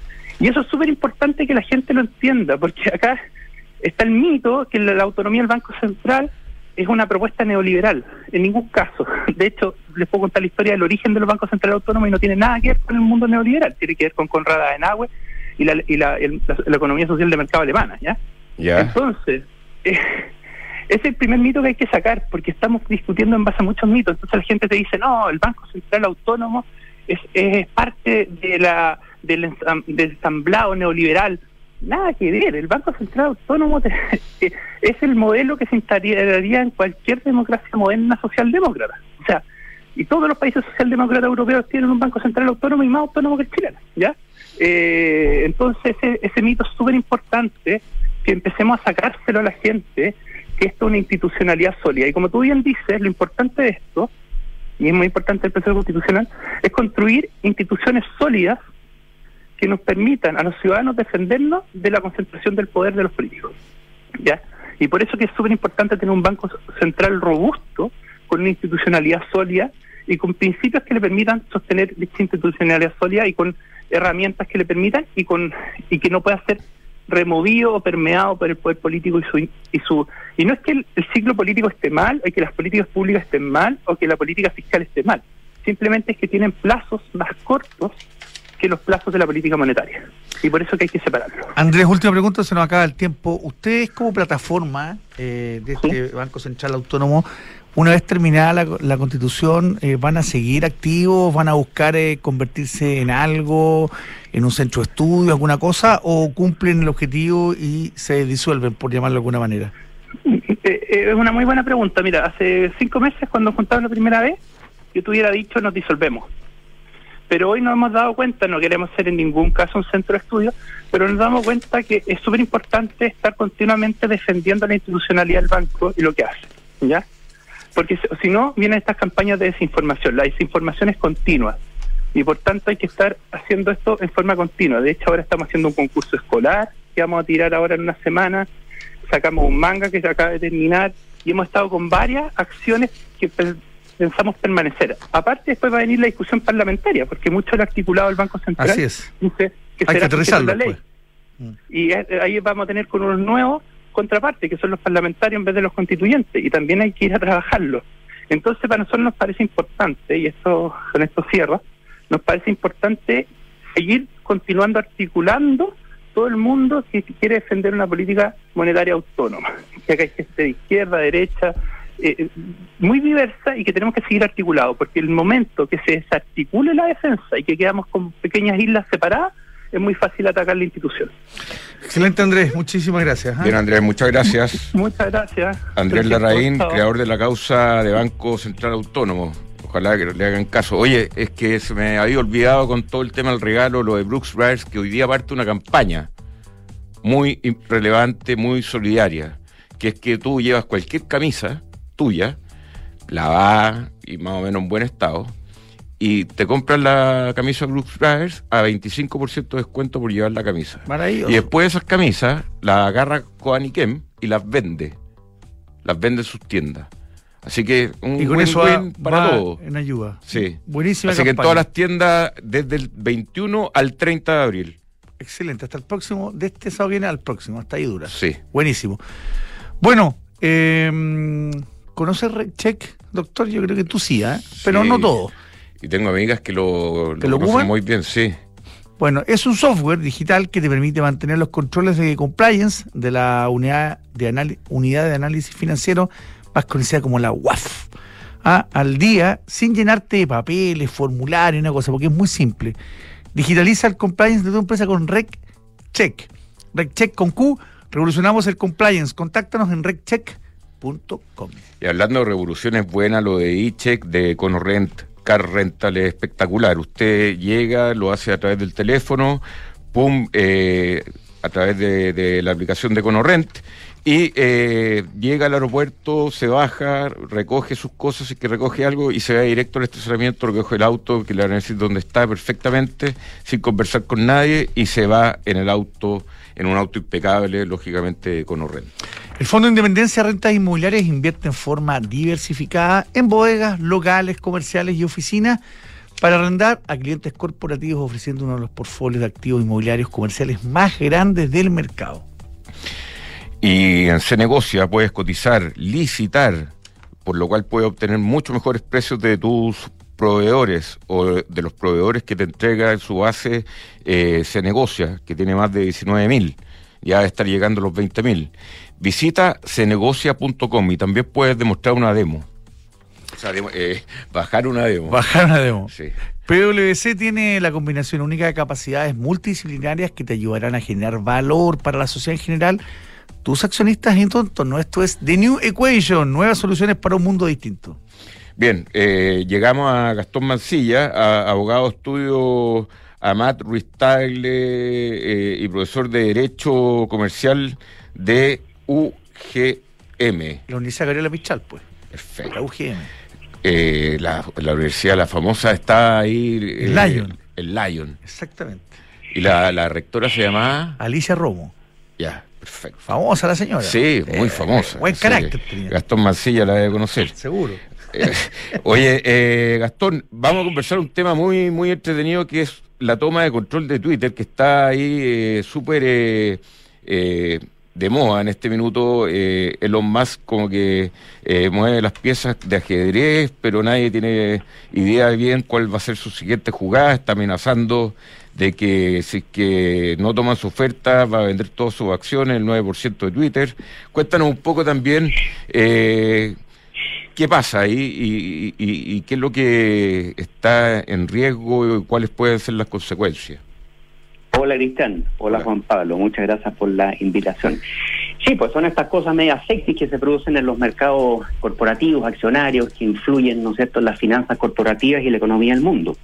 Y eso es súper importante que la gente lo entienda, porque acá está el mito que la autonomía del Banco Central es una propuesta neoliberal, en ningún caso. De hecho, les puedo contar la historia del origen de los bancos centrales autónomos y no tiene nada que ver con el mundo neoliberal, tiene que ver con Konrad Adenauer y la economía social de mercado alemana, ¿ya? Entonces, es el primer mito que hay que sacar, porque estamos discutiendo en base a muchos mitos. Entonces la gente te dice, no, el Banco Central Autónomo es parte del ensamblado neoliberal. Nada que ver, el Banco Central Autónomo es el modelo que se instalaría en cualquier democracia moderna socialdemócrata. O sea, y todos los países socialdemócratas europeos tienen un Banco Central Autónomo y más autónomo que el chileno, ¿ya? Entonces ese mito es súper importante, que empecemos a sacárselo a la gente, que esto es una institucionalidad sólida. Y como tú bien dices, lo importante de esto, y es muy importante el proceso constitucional, es construir instituciones sólidas que nos permitan a los ciudadanos defendernos de la concentración del poder de los políticos, ¿ya? Y por eso que es súper importante tener un banco central robusto, con una institucionalidad sólida y con principios que le permitan sostener dicha institucionalidad sólida y con herramientas que le permitan y que no pueda ser removido o permeado por el poder político y no es que el ciclo político esté mal, o que las políticas públicas estén mal, o que la política fiscal esté mal. Simplemente es que tienen plazos más cortos que los plazos de la política monetaria. Y por eso que hay que separarlo. Andrés, última pregunta, se nos acaba el tiempo. Ustedes como plataforma de este Banco Central Autónomo, una vez terminada la Constitución, ¿van a seguir activos? ¿Van a buscar convertirse en algo, en un centro de estudio, alguna cosa? ¿O cumplen el objetivo y se disuelven, por llamarlo de alguna manera? Es una muy buena pregunta. Mira, hace 5 meses, cuando nos juntamos la primera vez, yo te hubiera dicho nos disolvemos. Pero hoy nos hemos dado cuenta, no queremos ser en ningún caso un centro de estudio, pero nos damos cuenta que es súper importante estar continuamente defendiendo la institucionalidad del banco y lo que hace, ¿ya? Porque si no, vienen estas campañas de desinformación. La desinformación es continua y por tanto hay que estar haciendo esto en forma continua. De hecho, ahora estamos haciendo un concurso escolar que vamos a tirar ahora en una semana, sacamos un manga que se acaba de terminar y hemos estado con varias acciones que pensamos permanecer. Aparte, después va a venir la discusión parlamentaria, porque mucho el articulado del Banco Central dice que hay que aterrizarlo la ley. Y ahí vamos a tener con unos nuevos contrapartes, que son los parlamentarios en vez de los constituyentes, y también hay que ir a trabajarlo. Entonces, para nosotros nos parece importante, y con esto cierro, nos parece importante seguir continuando articulando todo el mundo que quiere defender una política monetaria autónoma, que acá hay gente de izquierda, derecha, muy diversa, y que tenemos que seguir articulado, porque el momento que se desarticule la defensa y que quedamos con pequeñas islas separadas, es muy fácil atacar la institución. Excelente, Andrés, muchísimas gracias. Bien, Andrés, muchas gracias. Muchas gracias. Andrés Larraín, creador de la causa de Banco Central Autónomo. Ojalá que le hagan caso. Oye, es que se me había olvidado con todo el tema del regalo, lo de Brooks Brothers, que hoy día parte una campaña muy relevante, muy solidaria, que es que tú llevas cualquier camisa tuya, lavada y más o menos en buen estado, y te compras la camisa Brooks Brothers a 25% de descuento por llevar la camisa. Maravilloso. Y después esas camisas las agarra Coaniquem y las vende en sus tiendas. Así que y con eso para todos. En ayuda. Sí. Buenísima Así campaña. que en todas las tiendas desde el 21 al 30 de abril. Excelente, hasta el próximo, de este sábado viene al próximo, hasta ahí dura. Sí. Buenísimo. Bueno, ¿conoces RegCheck, doctor? Yo creo que tú sí, pero sí. no todo. Y tengo amigas que lo conocen ocupan muy bien, sí. Bueno, es un software digital que te permite mantener los controles de compliance de la unidad de análisis financiero, más conocida como la UAF, al día, sin llenarte de papeles, formularios, una cosa, porque es muy simple. Digitaliza el compliance de tu empresa con RegCheck. RegCheck con Q, revolucionamos el compliance. Contáctanos en regcheck.com. Y hablando de revoluciones buenas, lo de eCheck, de Conorrent, Car Rental es espectacular. Usted llega, lo hace a través del teléfono, a través de la aplicación de Conorrent, y llega al aeropuerto, se baja, recoge sus cosas, si es que recoge algo, y se va directo al estacionamiento, recoge el auto, que le van a decir dónde está perfectamente, sin conversar con nadie, y se va en un auto impecable, lógicamente, Conorrent. El Fondo de Independencia de Rentas Inmobiliarias invierte en forma diversificada en bodegas, locales, comerciales y oficinas para arrendar a clientes corporativos, ofreciendo uno de los portfolios de activos inmobiliarios comerciales más grandes del mercado. Y en Cenegocia puedes cotizar, licitar, por lo cual puedes obtener mucho mejores precios de tus proveedores o de los proveedores que te entrega en su base Cenegocia, que tiene más de 19.000, ya va a estar llegando a los 20.000. Visita cenegocia.com y también puedes demostrar una demo. O sea, bajar una demo. Bajar una demo. Sí. PwC tiene la combinación única de capacidades multidisciplinarias que te ayudarán a generar valor para la sociedad en general. Tus accionistas en tu entorno. Esto es The New Equation, nuevas soluciones para un mundo distinto. Bien, llegamos a Gastón Mancilla, abogado estudio Amat Ruiz Tagle y profesor de Derecho Comercial de UGM. La Universidad Gabriela Pichal, pues. Perfecto. La UGM. La universidad, la famosa, está ahí. El Lion. El Lion. Exactamente. Y la rectora se llamaba Alicia Romo. Ya, perfecto. Famosa la señora. Sí, muy famosa. Buen carácter tenía. Gastón Mancilla la debe conocer. Seguro. Oye, Gastón, vamos a conversar un tema muy, muy entretenido, que es la toma de control de Twitter, que está ahí súper de moda en este minuto. Elon Musk como que mueve las piezas de ajedrez, pero nadie tiene idea bien cuál va a ser su siguiente jugada. Está amenazando de que si es que no toman su oferta va a vender todas sus acciones, el 9% de Twitter. Cuéntanos un poco también qué pasa ahí y qué es lo que está en riesgo y cuáles pueden ser las consecuencias. Hola Cristian, hola Juan Pablo, muchas gracias por la invitación. Sí, pues son estas cosas medias sexy que se producen en los mercados corporativos, accionarios, que influyen, ¿no es cierto?, en las finanzas corporativas y la economía del mundo.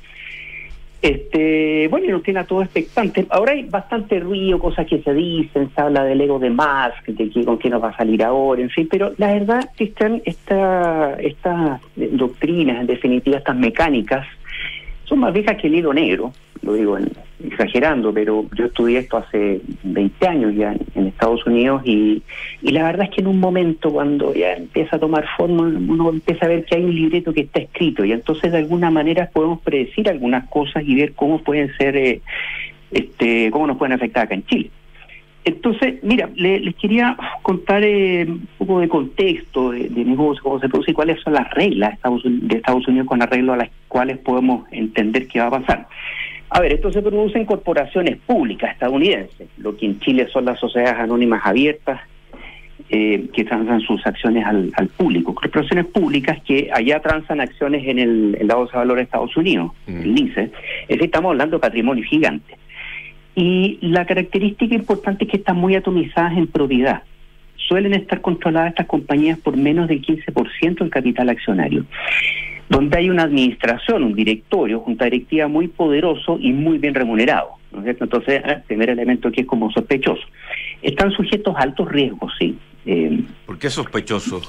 Bueno, y nos tiene a todos expectantes. Ahora hay bastante ruido, cosas que se dicen, se habla del ego de Musk, de que con qué nos va a salir ahora, en fin, pero la verdad, Cristian, estas doctrinas, en definitiva, estas mecánicas, son más viejas que el hilo negro. Lo digo exagerando, pero yo estudié esto hace 20 años ya en Estados Unidos y la verdad es que en un momento cuando ya empieza a tomar forma, uno empieza a ver que hay un libreto que está escrito y entonces de alguna manera podemos predecir algunas cosas y ver cómo pueden ser, cómo nos pueden afectar acá en Chile. Entonces, mira, les quería contar un poco de contexto de negocio, cómo se produce y cuáles son las reglas de Estados Unidos con arreglo a las cuales podemos entender qué va a pasar. A ver, esto se produce en corporaciones públicas estadounidenses, lo que en Chile son las sociedades anónimas abiertas que transan sus acciones al público. Corporaciones públicas que allá transan acciones en la Bolsa de Valores de Estados Unidos, el NYSE. Es decir, estamos hablando de patrimonio gigante. Y la característica importante es que están muy atomizadas en propiedad. Suelen estar controladas estas compañías por menos del 15% del capital accionario, donde hay una administración, un directorio, junta directiva muy poderoso y muy bien remunerado, ¿no es cierto? Entonces, el primer elemento aquí es como sospechoso. Están sujetos a altos riesgos, sí. ¿Por qué sospechoso?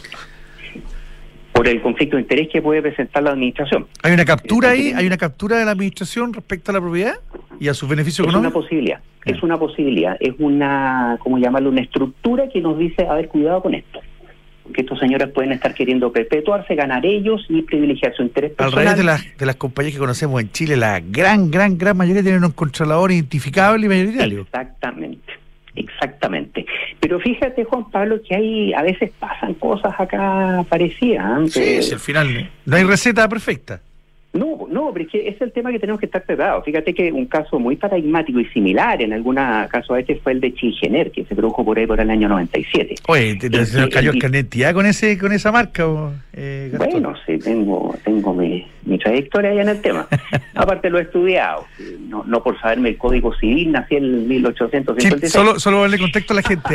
Por el conflicto de interés que puede presentar la administración. ¿Hay una captura ahí? ¿Hay una captura de la administración respecto a la propiedad y a sus beneficios económicos? Es una posibilidad. Es una, ¿cómo llamarlo? Una estructura que nos dice, a ver, cuidado con esto. Que estos señores pueden estar queriendo perpetuarse, ganar ellos y privilegiar su interés personal. Al revés de las compañías que conocemos en Chile, la gran mayoría tienen un controlador identificable y mayoritario. Exactamente. Pero fíjate, Juan Pablo, que a veces pasan cosas acá parecidas. Sí, al final no hay receta perfecta. No, pero es que es el tema que tenemos que estar preparados. Fíjate que un caso muy paradigmático y similar en algún caso a este fue el de Chilgener, que se produjo por ahí por el año 97. Oye, ¿se nos cayó el carnet ya con esa marca? Bueno, sí, tengo mi trayectoria allá en el tema. Aparte lo he estudiado, no por saberme el Código Civil, nací en 1856. Solo darle contexto a la gente.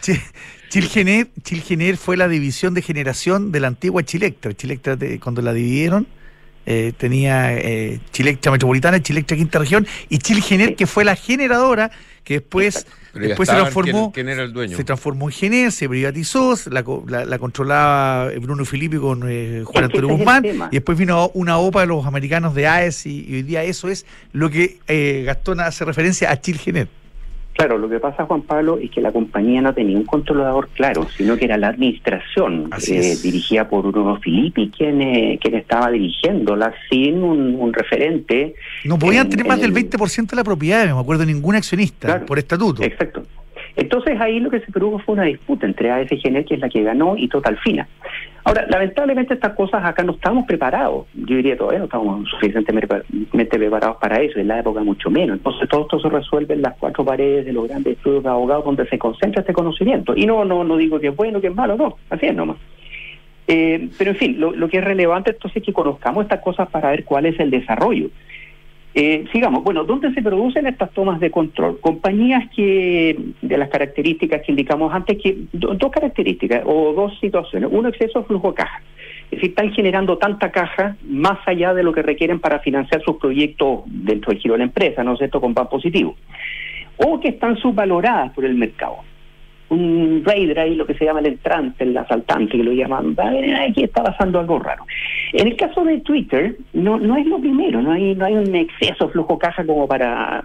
Chilgener fue la división de generación de la antigua Chilectra. Chilectra, cuando la dividieron, tenía Chilectra Metropolitana, Chilectra Quinta Región y Chilgener, que fue la generadora que después se transformó. ¿Quién era el dueño? Se transformó en Gener, se privatizó, la controlaba Bruno Filippi con Juan Antonio Guzmán, y después vino una OPA de los americanos de AES y hoy día eso es lo que Gastón hace referencia a Chilgener. Claro, lo que pasa, Juan Pablo, es que la compañía no tenía un controlador claro, sino que era la administración, dirigida por Bruno Filippi, quien estaba dirigiéndola sin un referente. No podían tener más del 20% de la propiedad, no me acuerdo de ningún accionista, claro, por estatuto. Exacto. Entonces ahí lo que se produjo fue una disputa entre AFG, que es la que ganó, y Total Fina. Ahora, lamentablemente estas cosas acá no estamos preparados, yo diría todavía no estamos suficientemente preparados para eso, en la época mucho menos. Entonces todo esto se resuelve en las cuatro paredes de los grandes estudios de abogados donde se concentra este conocimiento. Y no digo que es bueno, que es malo, no, así es nomás. Pero en fin, lo que es relevante entonces es que conozcamos estas cosas para ver cuál es el desarrollo. Sigamos, bueno, ¿dónde se producen estas tomas de control? Compañías que, de las características que indicamos antes, que dos características o dos situaciones. Uno, exceso de flujo de caja. Es decir, están generando tanta caja más allá de lo que requieren para financiar sus proyectos dentro del giro de la empresa, ¿no es cierto?, con pan positivo. O que están subvaloradas por el mercado. Un raider ahí, lo que se llama el entrante, el asaltante, que lo llaman, aquí está pasando algo raro. En el caso de Twitter, no es lo primero, no hay un exceso de flujo caja como para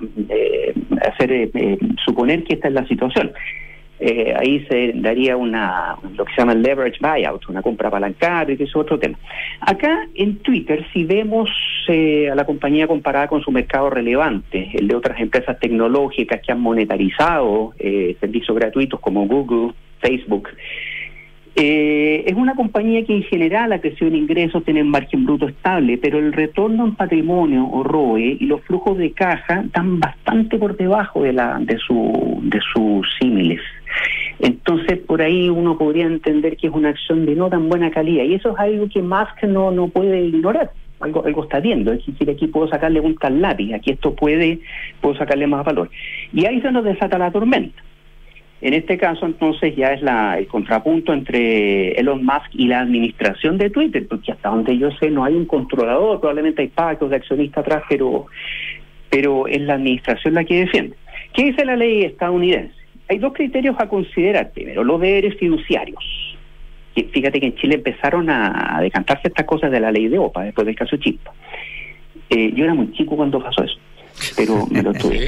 suponer que esta es la situación. Ahí se daría lo que se llama el leverage buyout, una compra apalancada, y que es otro tema. Acá en Twitter, si vemos a la compañía comparada con su mercado relevante, el de otras empresas tecnológicas que han monetarizado servicios gratuitos como Google, Facebook, es una compañía que en general ha crecido en ingresos, tiene un margen bruto estable, pero el retorno en patrimonio o ROE y los flujos de caja están bastante por debajo de sus símiles. Entonces por ahí uno podría entender que es una acción de no tan buena calidad, y eso es algo que Musk no puede ignorar. Algo está viendo, es decir, aquí puedo sacarle un tal lápiz, aquí puedo sacarle más valor. Y ahí se nos desata la tormenta. En este caso, entonces, ya es el contrapunto entre Elon Musk y la administración de Twitter, porque hasta donde yo sé no hay un controlador, probablemente hay pactos de accionistas atrás, pero es la administración la que defiende. ¿Qué dice la ley estadounidense? Hay dos criterios a considerar. Primero, los deberes fiduciarios. Fíjate que en Chile empezaron a decantarse estas cosas de la ley de OPA, después del caso Chispa. Yo era muy chico cuando pasó eso, pero me lo tuve.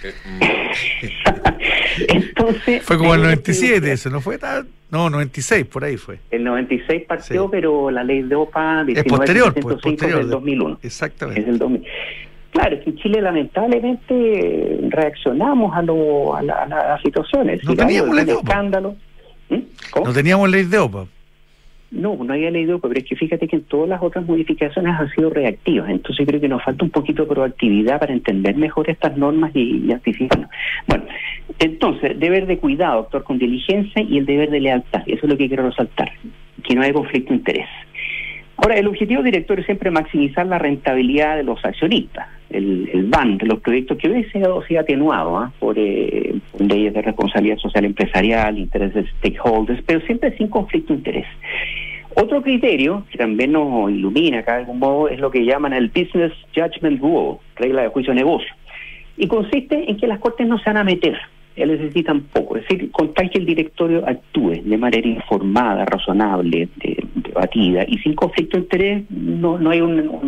Entonces, fue como el 97, eso no fue tan... No, 96, por ahí fue. El 96 partió, sí. Pero la ley de OPA es posterior, es del 2001. Exactamente. Es del 2000. Claro, es que en Chile lamentablemente reaccionamos a las situaciones. No teníamos ley de OPA. Escándalo. ¿Cómo? No teníamos ley de OPA. No había ley de OPA, pero es que fíjate que en todas las otras modificaciones han sido reactivas. Entonces creo que nos falta un poquito de proactividad para entender mejor estas normas y anticiparnos. Bueno, entonces, deber de cuidado, actuar con diligencia, y el deber de lealtad. Eso es lo que quiero resaltar, que no hay conflicto de interés. Ahora, el objetivo director es siempre maximizar la rentabilidad de los accionistas, el BAN de los proyectos, que hoy se ha sido atenuado por leyes de responsabilidad social empresarial, intereses de stakeholders, pero siempre sin conflicto de interés. Otro criterio que también nos ilumina acá de algún modo es lo que llaman el Business Judgment Rule, regla de juicio de negocio, y consiste en que las cortes no se van a meter, ellos necesitan poco, es decir, con tal que el directorio actúe de manera informada, razonable, debatida y sin conflicto de interés. No hay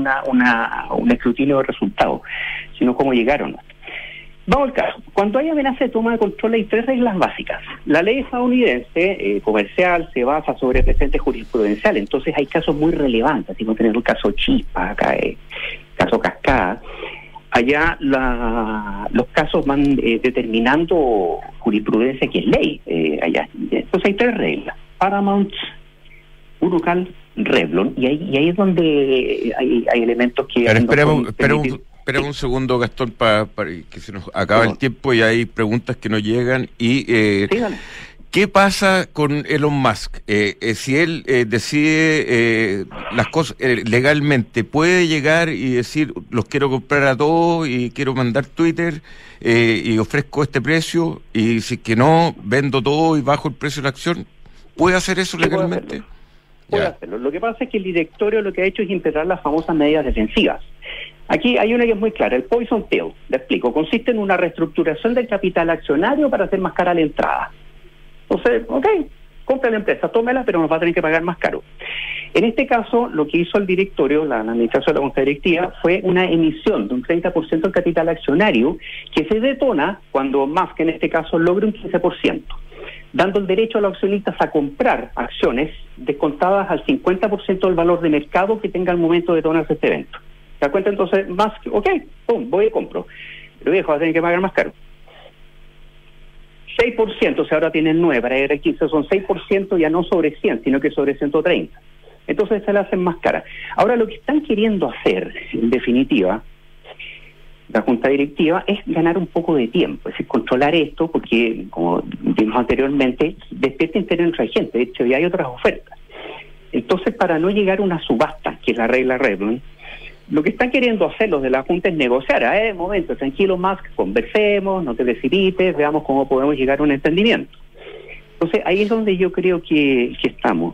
un escrutinio de resultados, sino cómo llegaron. Vamos al caso. Cuando hay amenaza de toma de control hay tres reglas básicas. La ley estadounidense comercial se basa sobre presente jurisprudencial, entonces hay casos muy relevantes, así como tener el caso Chispa, acá caso Cascada. Allá los casos van determinando jurisprudencia que es ley allá. Entonces hay tres reglas: Paramount, Unocal, Revlon, y ahí es donde hay elementos que... Espera un segundo, Gastón, para que se nos acaba el tiempo, y hay preguntas que nos llegan. Y ¿qué pasa con Elon Musk? Si él decide las cosas legalmente, ¿puede llegar y decir, los quiero comprar a todos y quiero mandar Twitter y ofrezco este precio, y si es que no, vendo todo y bajo el precio de la acción? ¿Puede hacer eso legalmente? Puede hacerlo. Lo que pasa es que el directorio lo que ha hecho es implementar las famosas medidas defensivas. Aquí hay una que es muy clara, el Poison Pill, le explico, consiste en una reestructuración del capital accionario para hacer más cara la entrada. Entonces, compra la empresa, tómela, pero nos va a tener que pagar más caro. En este caso, lo que hizo el directorio, la administración de la Junta Directiva, fue una emisión de un 30% del capital accionario que se detona cuando Musk, en este caso, logra un 15%, dando el derecho a los accionistas a comprar acciones descontadas al 50% del valor de mercado que tenga al momento de detonarse este evento. ¿Se da cuenta? Entonces, Musk, ok, pum, voy y compro. Pero viejo, va a tener que pagar más caro. 6%, o sea, ahora tienen 9, para llegar a 15 son 6% ya no sobre 100, sino que sobre 130. Entonces se la hacen más cara. Ahora lo que están queriendo hacer, en definitiva, la Junta Directiva, es ganar un poco de tiempo, es decir, controlar esto, porque, como vimos anteriormente, despierta interés entre la gente, de hecho ya hay otras ofertas. Entonces, para no llegar a una subasta, que es la regla Revlon, lo que están queriendo hacer los de la Junta es negociar. Momento, tranquilo, Musk, conversemos, no te precipites, veamos cómo podemos llegar a un entendimiento. Entonces, ahí es donde yo creo que estamos.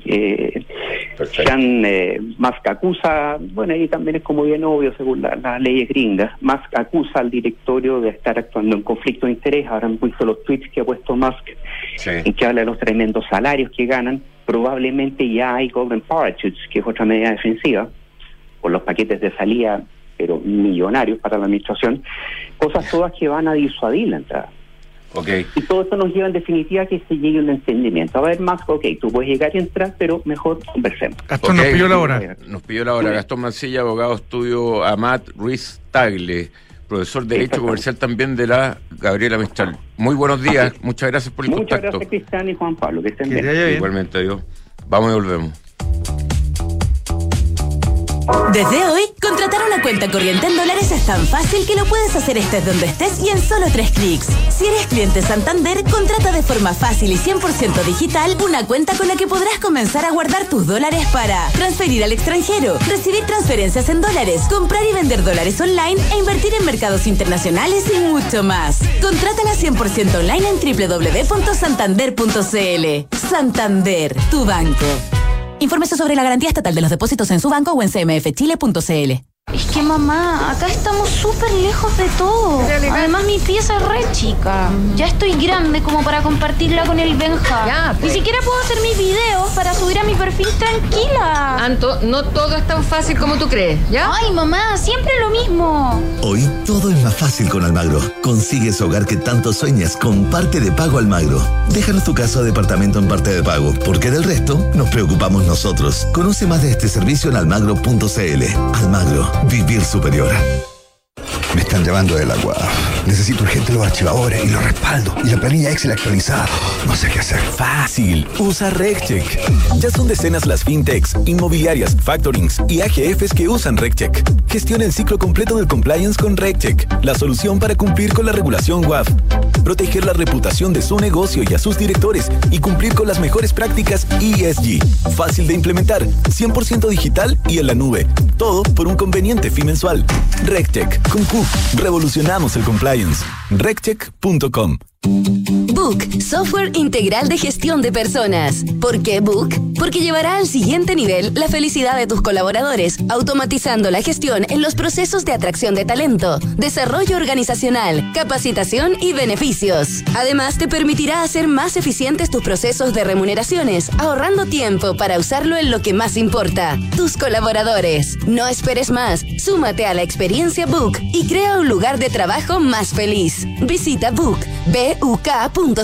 Musk acusa, bueno, ahí también es como bien obvio según las leyes gringas, Musk acusa al directorio de estar actuando en conflicto de interés. Ahora han visto los tweets que ha puesto Musk, en que habla de los tremendos salarios que ganan. Probablemente ya hay golden parachutes, que es otra medida defensiva, por los paquetes de salida, pero millonarios para la administración, cosas todas que van a disuadir la entrada. Okay. Y todo esto nos lleva en definitiva a que se llegue a un entendimiento. A ver, Max, tú puedes llegar y entrar, pero mejor conversemos. Gastón, nos pidió la hora. Nos pidió la hora. Gastón Mancilla, abogado, estudio Amat Ruiz Tagle, profesor de Derecho Comercial también de la Gabriela Mistral. Muy buenos días, muchas gracias por el contacto. Muchas gracias, Cristian y Juan Pablo, que estén bien. Igualmente, adiós. Vamos y volvemos. Desde hoy, contratar una cuenta corriente en dólares es tan fácil que lo puedes hacer estés donde estés y en solo 3 clics. Si eres cliente Santander, contrata de forma fácil y 100% digital una cuenta con la que podrás comenzar a guardar tus dólares para transferir al extranjero, recibir transferencias en dólares, comprar y vender dólares online e invertir en mercados internacionales y mucho más. Contrátala 100% online en www.santander.cl. Santander, tu banco. Infórmese sobre la garantía estatal de los depósitos en su banco o en cmfchile.cl. Es que mamá, acá estamos súper lejos de todo. Además mi pieza es re chica. Ya estoy grande como para compartirla con el Benja. Ya, pues. Ni siquiera puedo hacer mis videos para subir a mi perfil tranquila. Anto, no todo es tan fácil como tú crees, ¿ya? Ay, mamá, siempre lo mismo. Hoy todo es más fácil con Almagro. Consigue ese hogar que tanto sueñas con parte de pago Almagro. Déjanos tu casa o departamento en parte de pago, porque del resto nos preocupamos nosotros. Conoce más de este servicio en almagro.cl. Almagro. Vivir superior. Me están llamando del agua. Necesito urgente los archivadores y los respaldos y la planilla Excel actualizada. No sé qué hacer. Fácil. Usa RegCheck. Ya son decenas las fintechs, inmobiliarias, factorings y AGFs que usan RegCheck. Gestiona el ciclo completo del compliance con RegCheck, la solución para cumplir con la regulación WAF, proteger la reputación de su negocio y a sus directores y cumplir con las mejores prácticas ESG. Fácil de implementar, 100% digital y en la nube. Todo por un conveniente fee mensual. RegCheck. Con Q, revolucionamos el compliance. RegCheck.com. Book, software integral de gestión de personas. ¿Por qué Book? Porque llevará al siguiente nivel la felicidad de tus colaboradores, automatizando la gestión en los procesos de atracción de talento, desarrollo organizacional, capacitación y beneficios. Además, te permitirá hacer más eficientes tus procesos de remuneraciones, ahorrando tiempo para usarlo en lo que más importa, tus colaboradores. No esperes más, súmate a la experiencia Book y crea un lugar de trabajo más feliz. Visita Book, BUK.cl.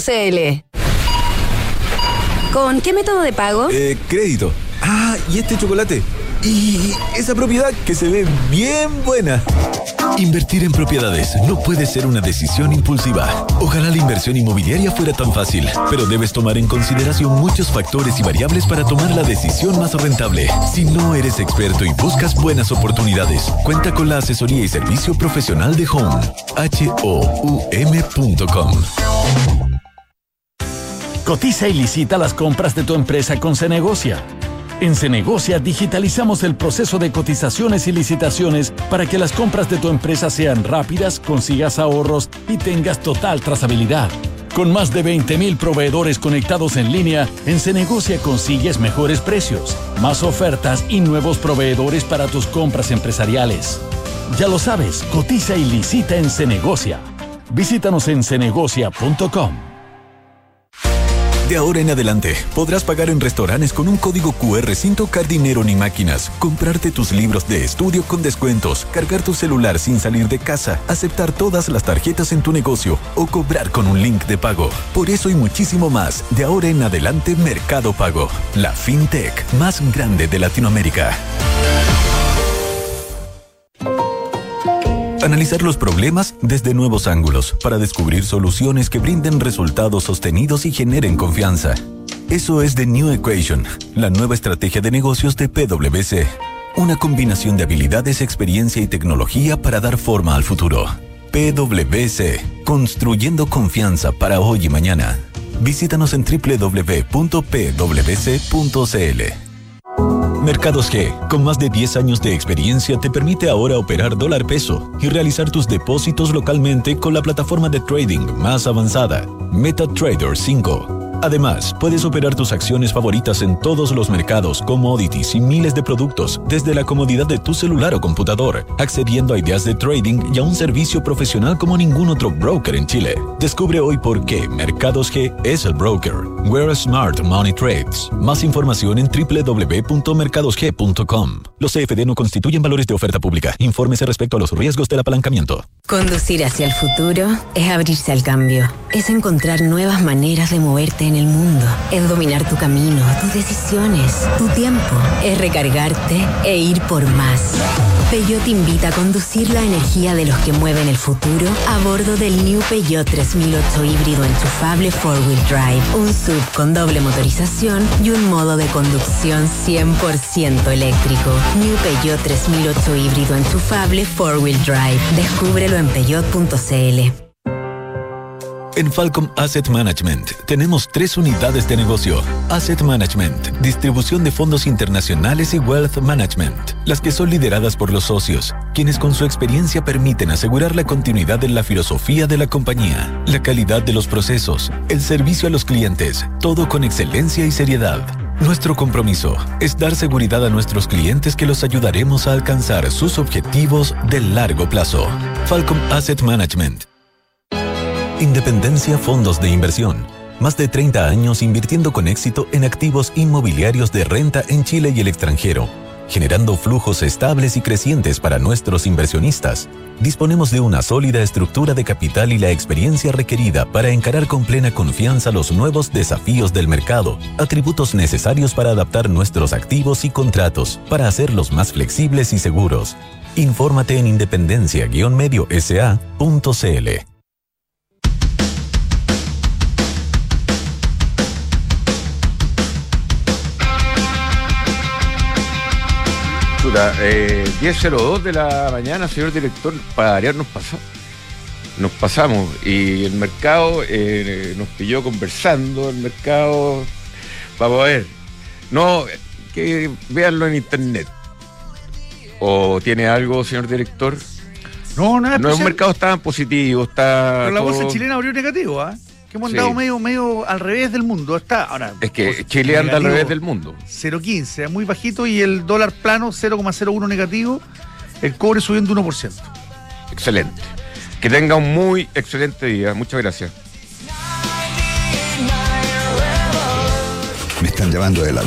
¿Con qué método de pago? Crédito. Ah, y este chocolate. Y esa propiedad que se ve bien buena. Invertir en propiedades no puede ser una decisión impulsiva. Ojalá la inversión inmobiliaria fuera tan fácil, pero debes tomar en consideración muchos factores y variables para tomar la decisión más rentable. Si no eres experto y buscas buenas oportunidades, cuenta con la asesoría y servicio profesional de Home. HOUM.com. Cotiza y licita las compras de tu empresa con Cenegocia. En Cenegocia digitalizamos el proceso de cotizaciones y licitaciones para que las compras de tu empresa sean rápidas, consigas ahorros y tengas total trazabilidad. Con más de 20,000 proveedores conectados en línea, en Cenegocia consigues mejores precios, más ofertas y nuevos proveedores para tus compras empresariales. Ya lo sabes, cotiza y licita en Cenegocia. Visítanos en cenegocia.com. De ahora en adelante, podrás pagar en restaurantes con un código QR sin tocar dinero ni máquinas, comprarte tus libros de estudio con descuentos, cargar tu celular sin salir de casa, aceptar todas las tarjetas en tu negocio o cobrar con un link de pago. Por eso y muchísimo más, de ahora en adelante Mercado Pago, la fintech más grande de Latinoamérica. Analizar los problemas desde nuevos ángulos para descubrir soluciones que brinden resultados sostenidos y generen confianza. Eso es The New Equation, la nueva estrategia de negocios de PwC. Una combinación de habilidades, experiencia y tecnología para dar forma al futuro. PwC, construyendo confianza para hoy y mañana. Visítanos en www.pwc.cl. Mercados G, con más de 10 años de experiencia, te permite ahora operar dólar peso y realizar tus depósitos localmente con la plataforma de trading más avanzada, MetaTrader 5. Además, puedes operar tus acciones favoritas en todos los mercados, commodities y miles de productos desde la comodidad de tu celular o computador, accediendo a ideas de trading y a un servicio profesional como ningún otro broker en Chile. Descubre hoy por qué Mercados G es el broker. Where smart money trades. Más información en www.mercadosg.com. Los CFD no constituyen valores de oferta pública. Infórmese respecto a los riesgos del apalancamiento. Conducir hacia el futuro es abrirse al cambio. Es encontrar nuevas maneras de moverte en el mundo. Es dominar tu camino, tus decisiones, tu tiempo. Es recargarte e ir por más. Peugeot te invita a conducir la energía de los que mueven el futuro a bordo del New Peugeot 3008 híbrido enchufable 4-wheel drive. Un SUV con doble motorización y un modo de conducción 100% eléctrico. New Peugeot 3008 híbrido enchufable 4-wheel drive. Descúbrelo en peugeot.cl. En Falcom Asset Management tenemos 3 unidades de negocio. Asset Management, distribución de fondos internacionales y Wealth Management, las que son lideradas por los socios, quienes con su experiencia permiten asegurar la continuidad de la filosofía de la compañía, la calidad de los procesos, el servicio a los clientes, todo con excelencia y seriedad. Nuestro compromiso es dar seguridad a nuestros clientes que los ayudaremos a alcanzar sus objetivos de largo plazo. Falcom Asset Management. Independencia Fondos de Inversión. Más de 30 años invirtiendo con éxito en activos inmobiliarios de renta en Chile y el extranjero, generando flujos estables y crecientes para nuestros inversionistas. Disponemos de una sólida estructura de capital y la experiencia requerida para encarar con plena confianza los nuevos desafíos del mercado, atributos necesarios para adaptar nuestros activos y contratos, para hacerlos más flexibles y seguros. Infórmate en independencia-mediosa.cl. Chuta, 10:02 de la mañana, señor director, para variar nos pasamos y el mercado nos pilló conversando, el mercado, vamos a ver, no, que véanlo en internet. ¿O tiene algo, señor director? No es un mercado tan positivo, está. Pero la todo... bolsa chilena abrió negativo, ¿ah? Que hemos andado medio al revés del mundo. Está ahora. Es que Chile anda al revés del mundo. 0,15, muy bajito, y el dólar plano 0,01 negativo, el cobre subiendo 1%. Excelente. Que tenga un muy excelente día. Muchas gracias. Me están llamando de la